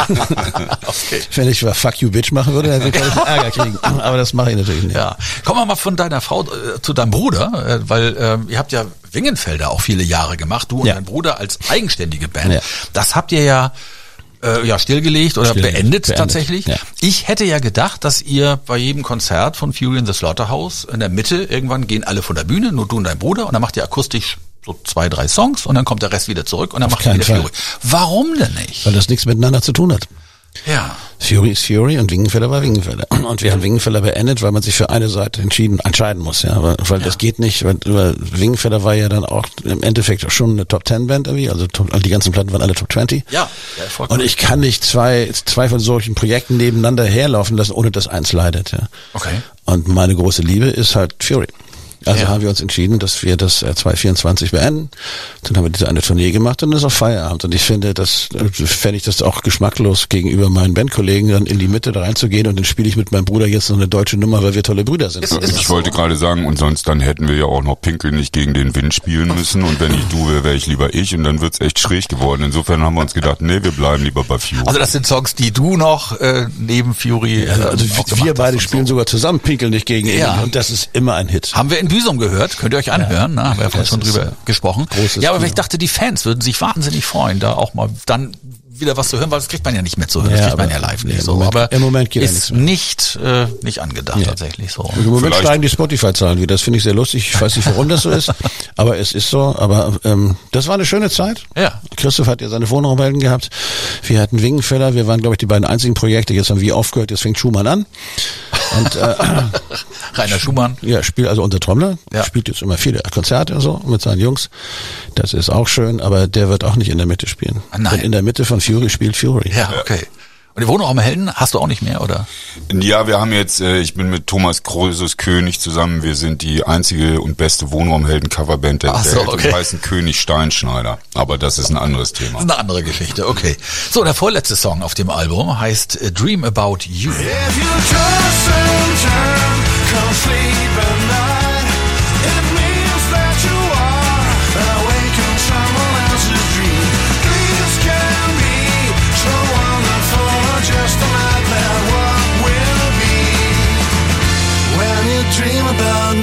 Okay. Wenn ich Fuck You Bitch machen würde, dann würde ich Ärger kriegen. Aber das mache ich natürlich nicht. Ja. Kommen wir mal von deiner Frau zu deinem Bruder, weil ihr habt ja Wingenfelder auch viele Jahre gemacht, du und dein Bruder als eigenständige Band. Ja. Das habt ihr ja stillgelegt oder beendet tatsächlich. Ja. Ich hätte ja gedacht, dass ihr bei jedem Konzert von Fury in the Slaughterhouse in der Mitte irgendwann gehen alle von der Bühne, nur du und dein Bruder, und dann macht ihr akustisch so 2, 3 Songs und dann kommt der Rest wieder zurück und dann macht ihr wieder Fury. Warum denn nicht? Weil das nichts miteinander zu tun hat. Ja. Fury ist Fury und Wingenfelder war Wingenfelder. Und wir haben Wingenfelder beendet, weil man sich für eine Seite entscheiden muss, ja. Weil das geht nicht, weil Wingenfelder war ja dann auch im Endeffekt schon eine Top-10-Band irgendwie, also die ganzen Platten waren alle Top 20. Ja. Und ich kann nicht zwei von solchen Projekten nebeneinander herlaufen lassen, ohne dass eins leidet, ja. Okay. Und meine große Liebe ist halt Fury. Also haben wir uns entschieden, dass wir das 2024 beenden. Dann haben wir diese eine Tournee gemacht und dann ist auch Feierabend. Und ich finde, fände ich das auch geschmacklos gegenüber meinen Bandkollegen, dann in die Mitte da reinzugehen und dann spiele ich mit meinem Bruder jetzt noch eine deutsche Nummer, weil wir tolle Brüder sind. Ich wollte gerade sagen, und sonst dann hätten wir ja auch noch Pinkel nicht gegen den Wind spielen müssen und wenn ich du wäre ich lieber ich und dann wird's echt schräg geworden. Insofern haben wir uns gedacht, nee, wir bleiben lieber bei Fury. Also das sind Songs, die du noch neben Fury Also wir beide spielen sogar zusammen Pinkel nicht gegen ihn und das ist immer ein Hit. Haben wir in Büsum gehört, könnt ihr euch anhören, haben wir ja schon drüber gesprochen. Ja, aber ich dachte, die Fans würden sich wahnsinnig freuen, da auch mal dann wieder was zu hören, weil das kriegt man ja nicht mehr zu hören, das kriegt man ja live nicht so. Aber im Moment geht ist nicht angedacht tatsächlich so. Im Moment steigen die Spotify-Zahlen wieder, das finde ich sehr lustig, ich weiß nicht, warum das so ist, aber es ist so, aber das war eine schöne Zeit. Ja. Christoph hat ja seine Wohnraumhelden gehabt, wir hatten Wingenfelder, wir waren glaube ich die beiden einzigen Projekte, jetzt haben wir aufgehört, jetzt fängt Schumann an. Und Rainer Schumann. Ja, spielt also unser Trommler, spielt jetzt immer viele Konzerte und so mit seinen Jungs. Das ist auch schön, aber der wird auch nicht in der Mitte spielen. Nein. Denn in der Mitte von Fury spielt Fury. Ja, okay. Und die Wohnraumhelden hast du auch nicht mehr, oder? Ja, wir haben jetzt, ich bin mit Thomas Krösus König zusammen, wir sind die einzige und beste Wohnraumhelden-Coverband der Welt und heißen König Steinschneider. Aber das ist ein anderes Thema. Das ist eine andere Geschichte, okay. So, der vorletzte Song auf dem Album heißt Dream About You. If you toss and turn, come sleep at night. It means that you are awake in someone else's dream. Dreams can be so wonderful, just a nightmare. What will be when you dream about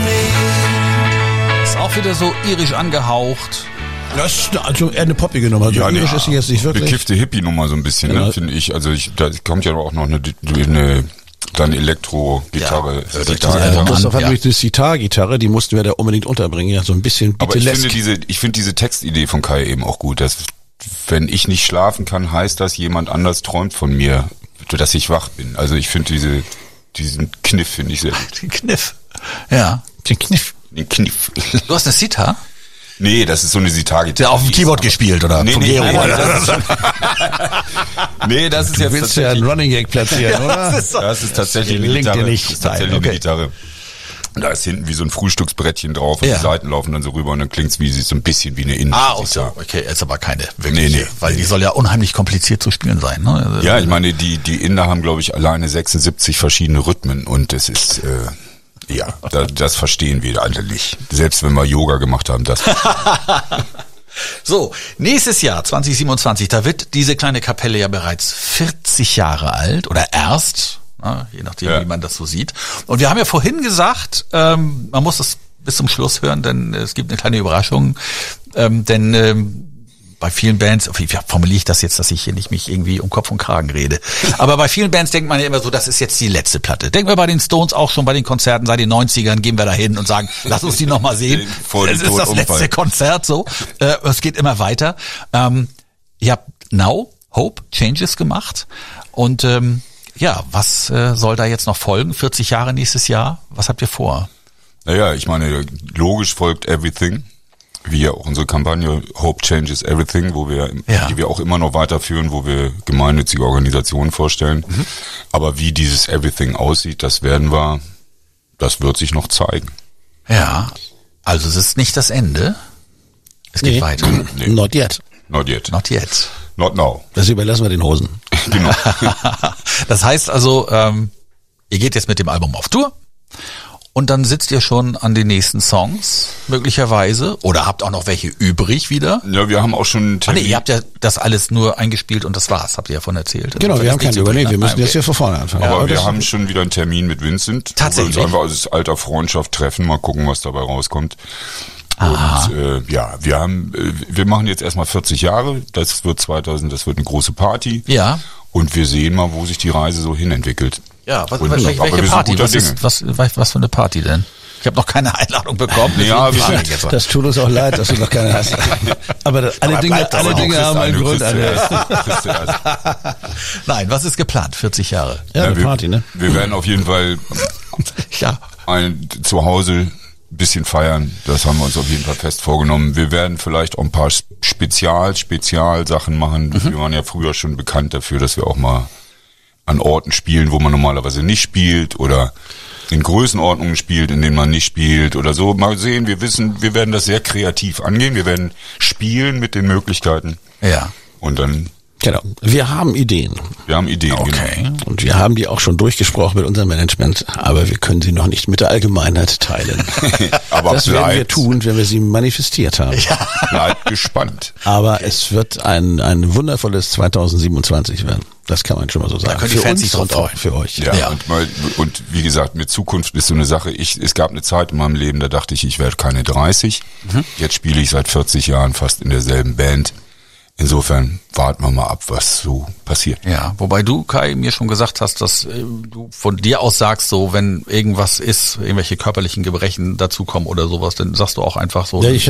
me? Ist auch wieder so irisch angehaucht. Das ist also eher eine poppige Nummer. So irisch ist sie jetzt nicht wirklich. Bekiffte Hippie-Nummer so ein bisschen, ne, finde ich. Also da kommt ja auch noch eine dann Elektro-Gitarre. Christoph hat nämlich die Sitar-Gitarre, die mussten wir da unbedingt unterbringen, ja, so ein bisschen Beatlesk. Aber ich finde diese Textidee von Kai eben auch gut, dass wenn ich nicht schlafen kann, heißt das, jemand anders träumt von mir, dass ich wach bin. Also ich finde diesen Kniff finde ich sehr gut. Den Kniff. Ja. Den Kniff. Du hast eine Sitar? Nee, das ist so eine Sitar-Gitarre. Der auf dem Keyboard gespielt, oder? Nee, das ist du jetzt willst ja einen Running Gag platzieren, oder? Das ist tatsächlich eine Gitarre. Das ist tatsächlich eine Gitarre. Da ist hinten wie so ein Frühstücksbrettchen drauf und die Seiten laufen dann so rüber und dann klingt's wie so ein bisschen wie eine Innengitarre. Okay, jetzt aber keine wirkliche, nee. Weil die soll ja unheimlich kompliziert zu spielen sein, ne? Also ja, ich meine, die Inder haben, glaube ich, alleine 76 verschiedene Rhythmen und es ist ja, das verstehen wir alle nicht. Selbst wenn wir Yoga gemacht haben, das. So, nächstes Jahr, 2027, da wird diese kleine Kapelle ja bereits 40 Jahre alt oder erst, je nachdem, wie man das so sieht. Und wir haben ja vorhin gesagt, man muss es bis zum Schluss hören, denn es gibt eine kleine Überraschung, denn bei vielen Bands, wie formuliere ich das jetzt, dass ich hier nicht mich irgendwie um Kopf und Kragen rede, aber bei vielen Bands denkt man ja immer so, das ist jetzt die letzte Platte. Denken wir bei den Stones auch schon bei den Konzerten seit den 90ern, gehen wir da hin und sagen, lass uns die nochmal sehen. Es ist das letzte Konzert so. Es geht immer weiter. Ihr habt Now, Hope, Changes gemacht und was soll da jetzt noch folgen? 40 Jahre nächstes Jahr. Was habt ihr vor? Naja, ich meine, logisch folgt Everything, wie ja auch unsere Kampagne Hope Changes Everything, die wir auch immer noch weiterführen, wo wir gemeinnützige Organisationen vorstellen. Aber wie dieses Everything aussieht, das wird sich noch zeigen. Ja, also es ist nicht das Ende. Es geht weiter. Nee. Not yet. Not yet. Not yet. Not now. Das überlassen wir den Hosen. Genau. Das heißt also, ihr geht jetzt mit dem Album auf Tour und dann sitzt ihr schon an den nächsten Songs möglicherweise oder habt auch noch welche übrig wieder? Ja, wir haben auch schon einen Termin. Ihr habt ja das alles nur eingespielt und das war's, habt ihr ja von erzählt. Genau, Also wir haben keinen Übernehmen, wir müssen jetzt hier von vorne anfangen. Aber wir haben schon wieder einen Termin mit Vincent. Tatsächlich? Wo wir uns einfach als alter Freundschaft treffen, mal gucken, was dabei rauskommt. Und wir machen jetzt erstmal 40 Jahre, das wird eine große Party. Ja. Und wir sehen mal, wo sich die Reise so hin entwickelt. Ja, welche Party? Was Was für eine Party denn? Ich habe noch keine Einladung bekommen. Ja, das tut uns auch leid, dass du noch keine hast. Aber alle Dinge haben einen Grund. Nein, was ist geplant? 40 Jahre. Ja, eine Party, ne? Wir werden auf jeden Fall zu Hause ein bisschen feiern. Das haben wir uns auf jeden Fall fest vorgenommen. Wir werden vielleicht auch ein paar Spezialsachen machen. Wir waren ja früher schon bekannt dafür, dass wir auch mal an Orten spielen, wo man normalerweise nicht spielt oder in Größenordnungen spielt, in denen man nicht spielt oder so. Mal sehen, wir werden das sehr kreativ angehen. Wir werden spielen mit den Möglichkeiten. Ja. Und dann... Genau. Wir haben Ideen. Okay. Genau. Und wir haben die auch schon durchgesprochen mit unserem Management, aber wir können sie noch nicht mit der Allgemeinheit teilen. Aber das werden wir tun, wenn wir sie manifestiert haben. Ja. Bleibt gespannt. Aber es wird ein wundervolles 2027 werden. Das kann man schon mal so sagen. Da können die Fans sich drauf freuen. Für euch. Ja. Und wie gesagt, mit Zukunft ist so eine Sache. Es gab eine Zeit in meinem Leben, da dachte ich werde keine 30. Jetzt spiele ich seit 40 Jahren fast in derselben Band. Insofern warten wir mal ab, was so passiert. Ja, wobei du, Kai, mir schon gesagt hast, dass du von dir aus sagst, so wenn irgendwas ist, irgendwelche körperlichen Gebrechen dazukommen oder sowas, dann sagst du auch einfach so. Ja,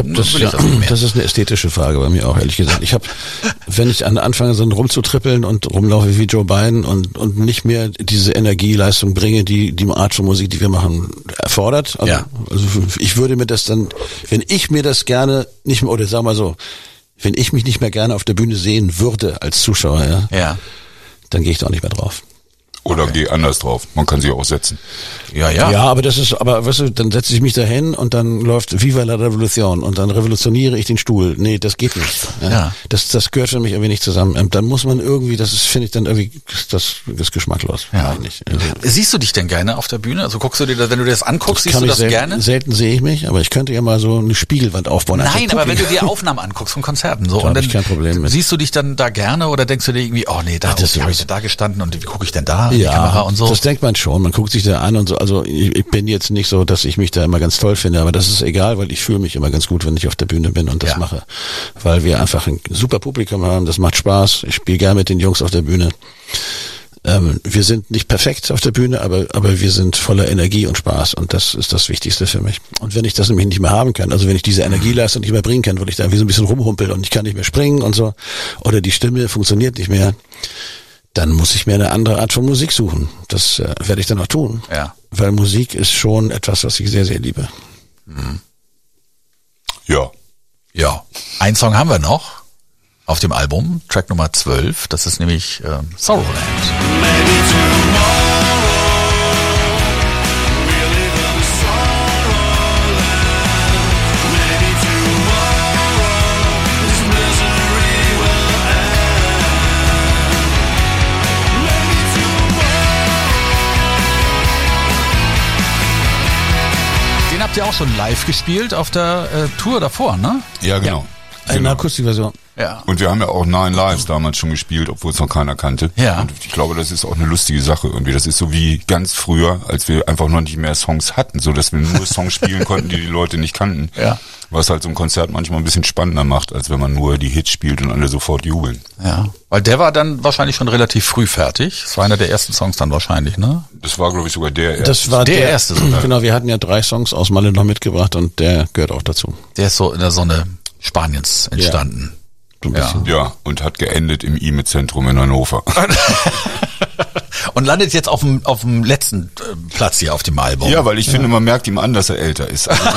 das ist eine ästhetische Frage bei mir auch, ehrlich gesagt. Wenn ich anfange, so rumzutrippeln und rumlaufe wie Joe Biden und nicht mehr diese Energieleistung bringe, die Art von Musik, die wir machen, erfordert. Also ich würde mir das dann, wenn ich mir das gerne nicht mehr, oder sag mal so, wenn ich mich nicht mehr gerne auf der Bühne sehen würde als Zuschauer, dann gehe ich da auch nicht mehr drauf. Oder geh anders drauf. Man kann sie auch setzen. Ja. Ja, aber weißt du, dann setze ich mich dahin und dann läuft Viva la Revolution und dann revolutioniere ich den Stuhl. Nee, das geht nicht. Ja. Das gehört für mich irgendwie nicht zusammen. Dann muss man irgendwie, finde ich dann irgendwie, das ist geschmacklos. Ja. Nicht. Siehst du dich denn gerne auf der Bühne? Also guckst du dir das, wenn du dir das anguckst, siehst du das gerne? Selten sehe ich mich, aber ich könnte ja mal so eine Spiegelwand aufbauen. Nein, aber wenn du dir Aufnahmen anguckst von Konzerten, so, da und dann ich kein Problem mit. Siehst du dich dann da gerne oder denkst du dir irgendwie, oh nee, da habe ich da gestanden und wie gucke ich denn da in die Ja, Kamera und so? Das denkt man schon. Man guckt sich da an und so. Also ich bin jetzt nicht so, dass ich mich da immer ganz toll finde, aber das ist egal, weil ich fühle mich immer ganz gut, wenn ich auf der Bühne bin und das mache. Weil wir einfach ein super Publikum haben, das macht Spaß. Ich spiele gerne mit den Jungs auf der Bühne. Wir sind nicht perfekt auf der Bühne, aber wir sind voller Energie und Spaß und das ist das Wichtigste für mich. Und wenn ich das nämlich nicht mehr haben kann, also wenn ich diese Energieleistung nicht mehr bringen kann, weil ich da irgendwie so ein bisschen rumhumpel und ich kann nicht mehr springen und so, oder die Stimme funktioniert nicht mehr, dann muss ich mir eine andere Art von Musik suchen. Das werde ich dann auch tun. Ja. Weil Musik ist schon etwas, was ich sehr, sehr liebe. Ja. Ja. Einen Song haben wir noch auf dem Album, Track Nummer 12. Das ist nämlich Sorrowland. Maybe tomorrow we'll live in Sorrowland. Maybe tomorrow this misery will end. Maybe tomorrow. Den habt ihr auch schon live gespielt auf der Tour davor, ne? Ja, genau. Eine Akustikversion. Ja. Und wir haben ja auch 9 Lives damals schon gespielt, obwohl es noch keiner kannte. Ja. Und ich glaube, das ist auch eine lustige Sache irgendwie. Das ist so wie ganz früher, als wir einfach noch nicht mehr Songs hatten, so dass wir nur Songs spielen konnten, die Leute nicht kannten. Ja. Was halt so ein Konzert manchmal ein bisschen spannender macht, als wenn man nur die Hits spielt und alle sofort jubeln. Ja. Weil der war dann wahrscheinlich schon relativ früh fertig. Das war einer der ersten Songs dann wahrscheinlich, ne? Das war, glaube ich, sogar der erste. Das war Der erste sogar. Genau, wir hatten ja 3 Songs aus Malle noch mitgebracht und der gehört auch dazu. Der ist so in der Sonne Spaniens entstanden. So ein bisschen. Ja, und hat geendet im IME-Zentrum in Hannover. Und landet jetzt auf dem letzten Platz hier auf dem Album. Ja, weil ich finde, man merkt ihm an, dass er älter ist. Also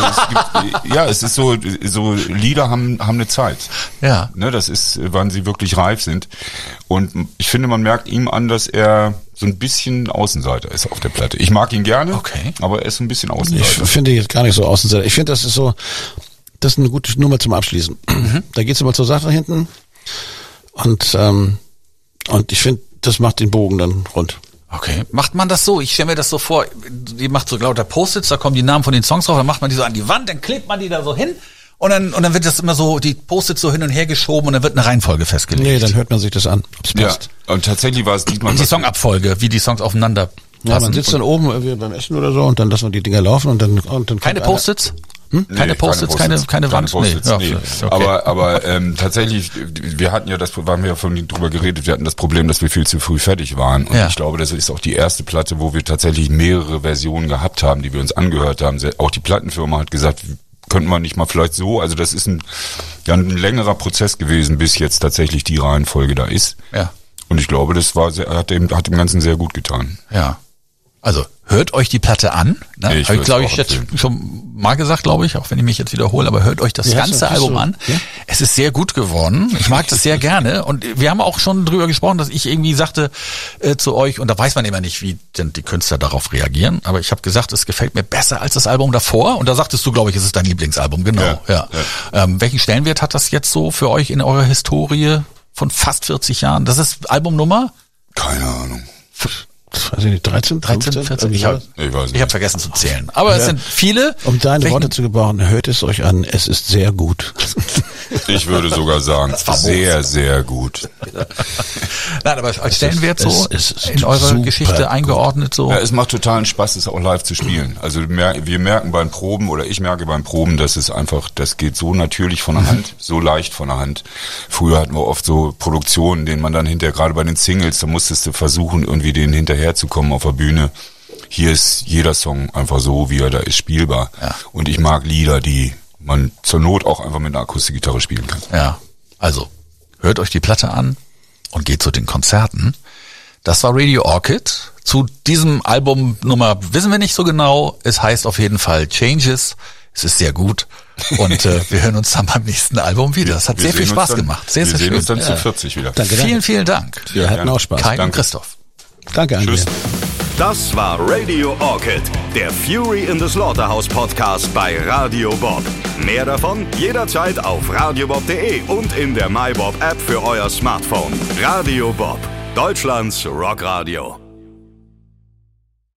es ist so Lieder haben eine Zeit. Ja. Ne, das ist, wann sie wirklich reif sind. Und ich finde, man merkt ihm an, dass er so ein bisschen Außenseiter ist auf der Platte. Ich mag ihn gerne, Okay. aber er ist so ein bisschen Ich Außenseiter. finde jetzt gar nicht so Außenseiter. Ich finde, das ist eine gute Nummer zum Abschließen. Da geht's immer zur Sache hinten. Und ich finde, das macht den Bogen dann rund. Okay. Macht man das so? Ich stelle mir das so vor, die macht so lauter Post-its, da kommen die Namen von den Songs drauf, dann macht man die so an die Wand, dann klebt man die da so hin und dann wird das immer so, die Post-its so hin und her geschoben und dann wird eine Reihenfolge festgelegt. Nee, dann hört man sich das an, ob's Ja, passt. und tatsächlich war es diesmal... Und die Songabfolge, wie die Songs aufeinander Ja, passen. man sitzt dann oben irgendwie beim Essen oder so und dann lassen wir die Dinger laufen und dann Keine kommt einer- Post-its? Nee, Keine Post-its, keine Wand? Post-its, Nee, nee. ja, okay. Aber tatsächlich, wir hatten ja waren wir ja von drüber geredet, wir hatten das Problem, dass wir viel zu früh fertig waren. Und Ja. ich glaube, das ist auch die erste Platte, wo wir tatsächlich mehrere Versionen gehabt haben, die wir uns angehört haben. Auch die Plattenfirma hat gesagt, könnten wir nicht mal vielleicht so, also das ist ein längerer Prozess gewesen, bis jetzt tatsächlich die Reihenfolge da ist. Ja. Und ich glaube, das hat dem Ganzen sehr gut getan. Ja. Also, hört euch die Platte an. Ne? Ich Habe ich, würd's glaube auch ich, jetzt empfehlen. schon mal gesagt, glaube ich, auch wenn ich mich jetzt wiederhole, aber hört euch das Ja, ganze so, Album so, an. ja? Es ist sehr gut geworden. Ich mag das sehr gerne. Und wir haben auch schon drüber gesprochen, dass ich irgendwie sagte zu euch, und da weiß man immer nicht, wie denn die Künstler darauf reagieren, aber ich habe gesagt, es gefällt mir besser als das Album davor. Und da sagtest du, glaube ich, es ist dein Lieblingsalbum. Genau. Ja, Ja. Welchen Stellenwert hat das jetzt so für euch in eurer Historie von fast 40 Jahren? Das ist Albumnummer? Keine Ahnung. weiß ich nicht, 13, 13, 14? irgendwie Ich habe Ich weiß nicht. vergessen zu zählen. Aber es sind viele. Um deine Welchen- Worte zu gebrauchen, hört es euch an, es ist sehr gut. Ich würde sogar sagen, sehr, sehr gut. Nein, aber als Stellenwert so es ist in eurer super Geschichte gut. eingeordnet so. Ja, es macht totalen Spaß, es auch live zu spielen. Also wir merken beim Proben, oder ich merke beim Proben, dass es einfach, das geht so natürlich von der Hand, so leicht von der Hand. Früher hatten wir oft so Produktionen, denen man dann hinterher, gerade bei den Singles, da musstest du versuchen, irgendwie denen hinterherzukommen auf der Bühne. Hier ist jeder Song einfach so, wie er da ist, spielbar. Ja. Und ich mag Lieder, die man zur Not auch einfach mit einer Akustikgitarre spielen kann. Ja, also hört euch die Platte an und geht zu den Konzerten. Das war Radio Orchid. Zu diesem Albumnummer wissen wir nicht so genau. Es heißt auf jeden Fall Changes. Es ist sehr gut. Und wir hören uns dann beim nächsten Album wieder. Das hat Wir sehr viel sehen uns Spaß dann- gemacht. Sehr, wir sehr sehen schön. uns dann Ja. zu 40 wieder. Danke, Vielen, vielen Dank. Wir hatten gerne. auch Spaß. Kai und Danke. Christoph. Danke, André. Tschüss. Das war Radio Orchid, der Fury in the Slaughterhouse Podcast bei Radio Bob. Mehr davon jederzeit auf radiobob.de und in der MyBob App für euer Smartphone. Radio Bob, Deutschlands Rockradio.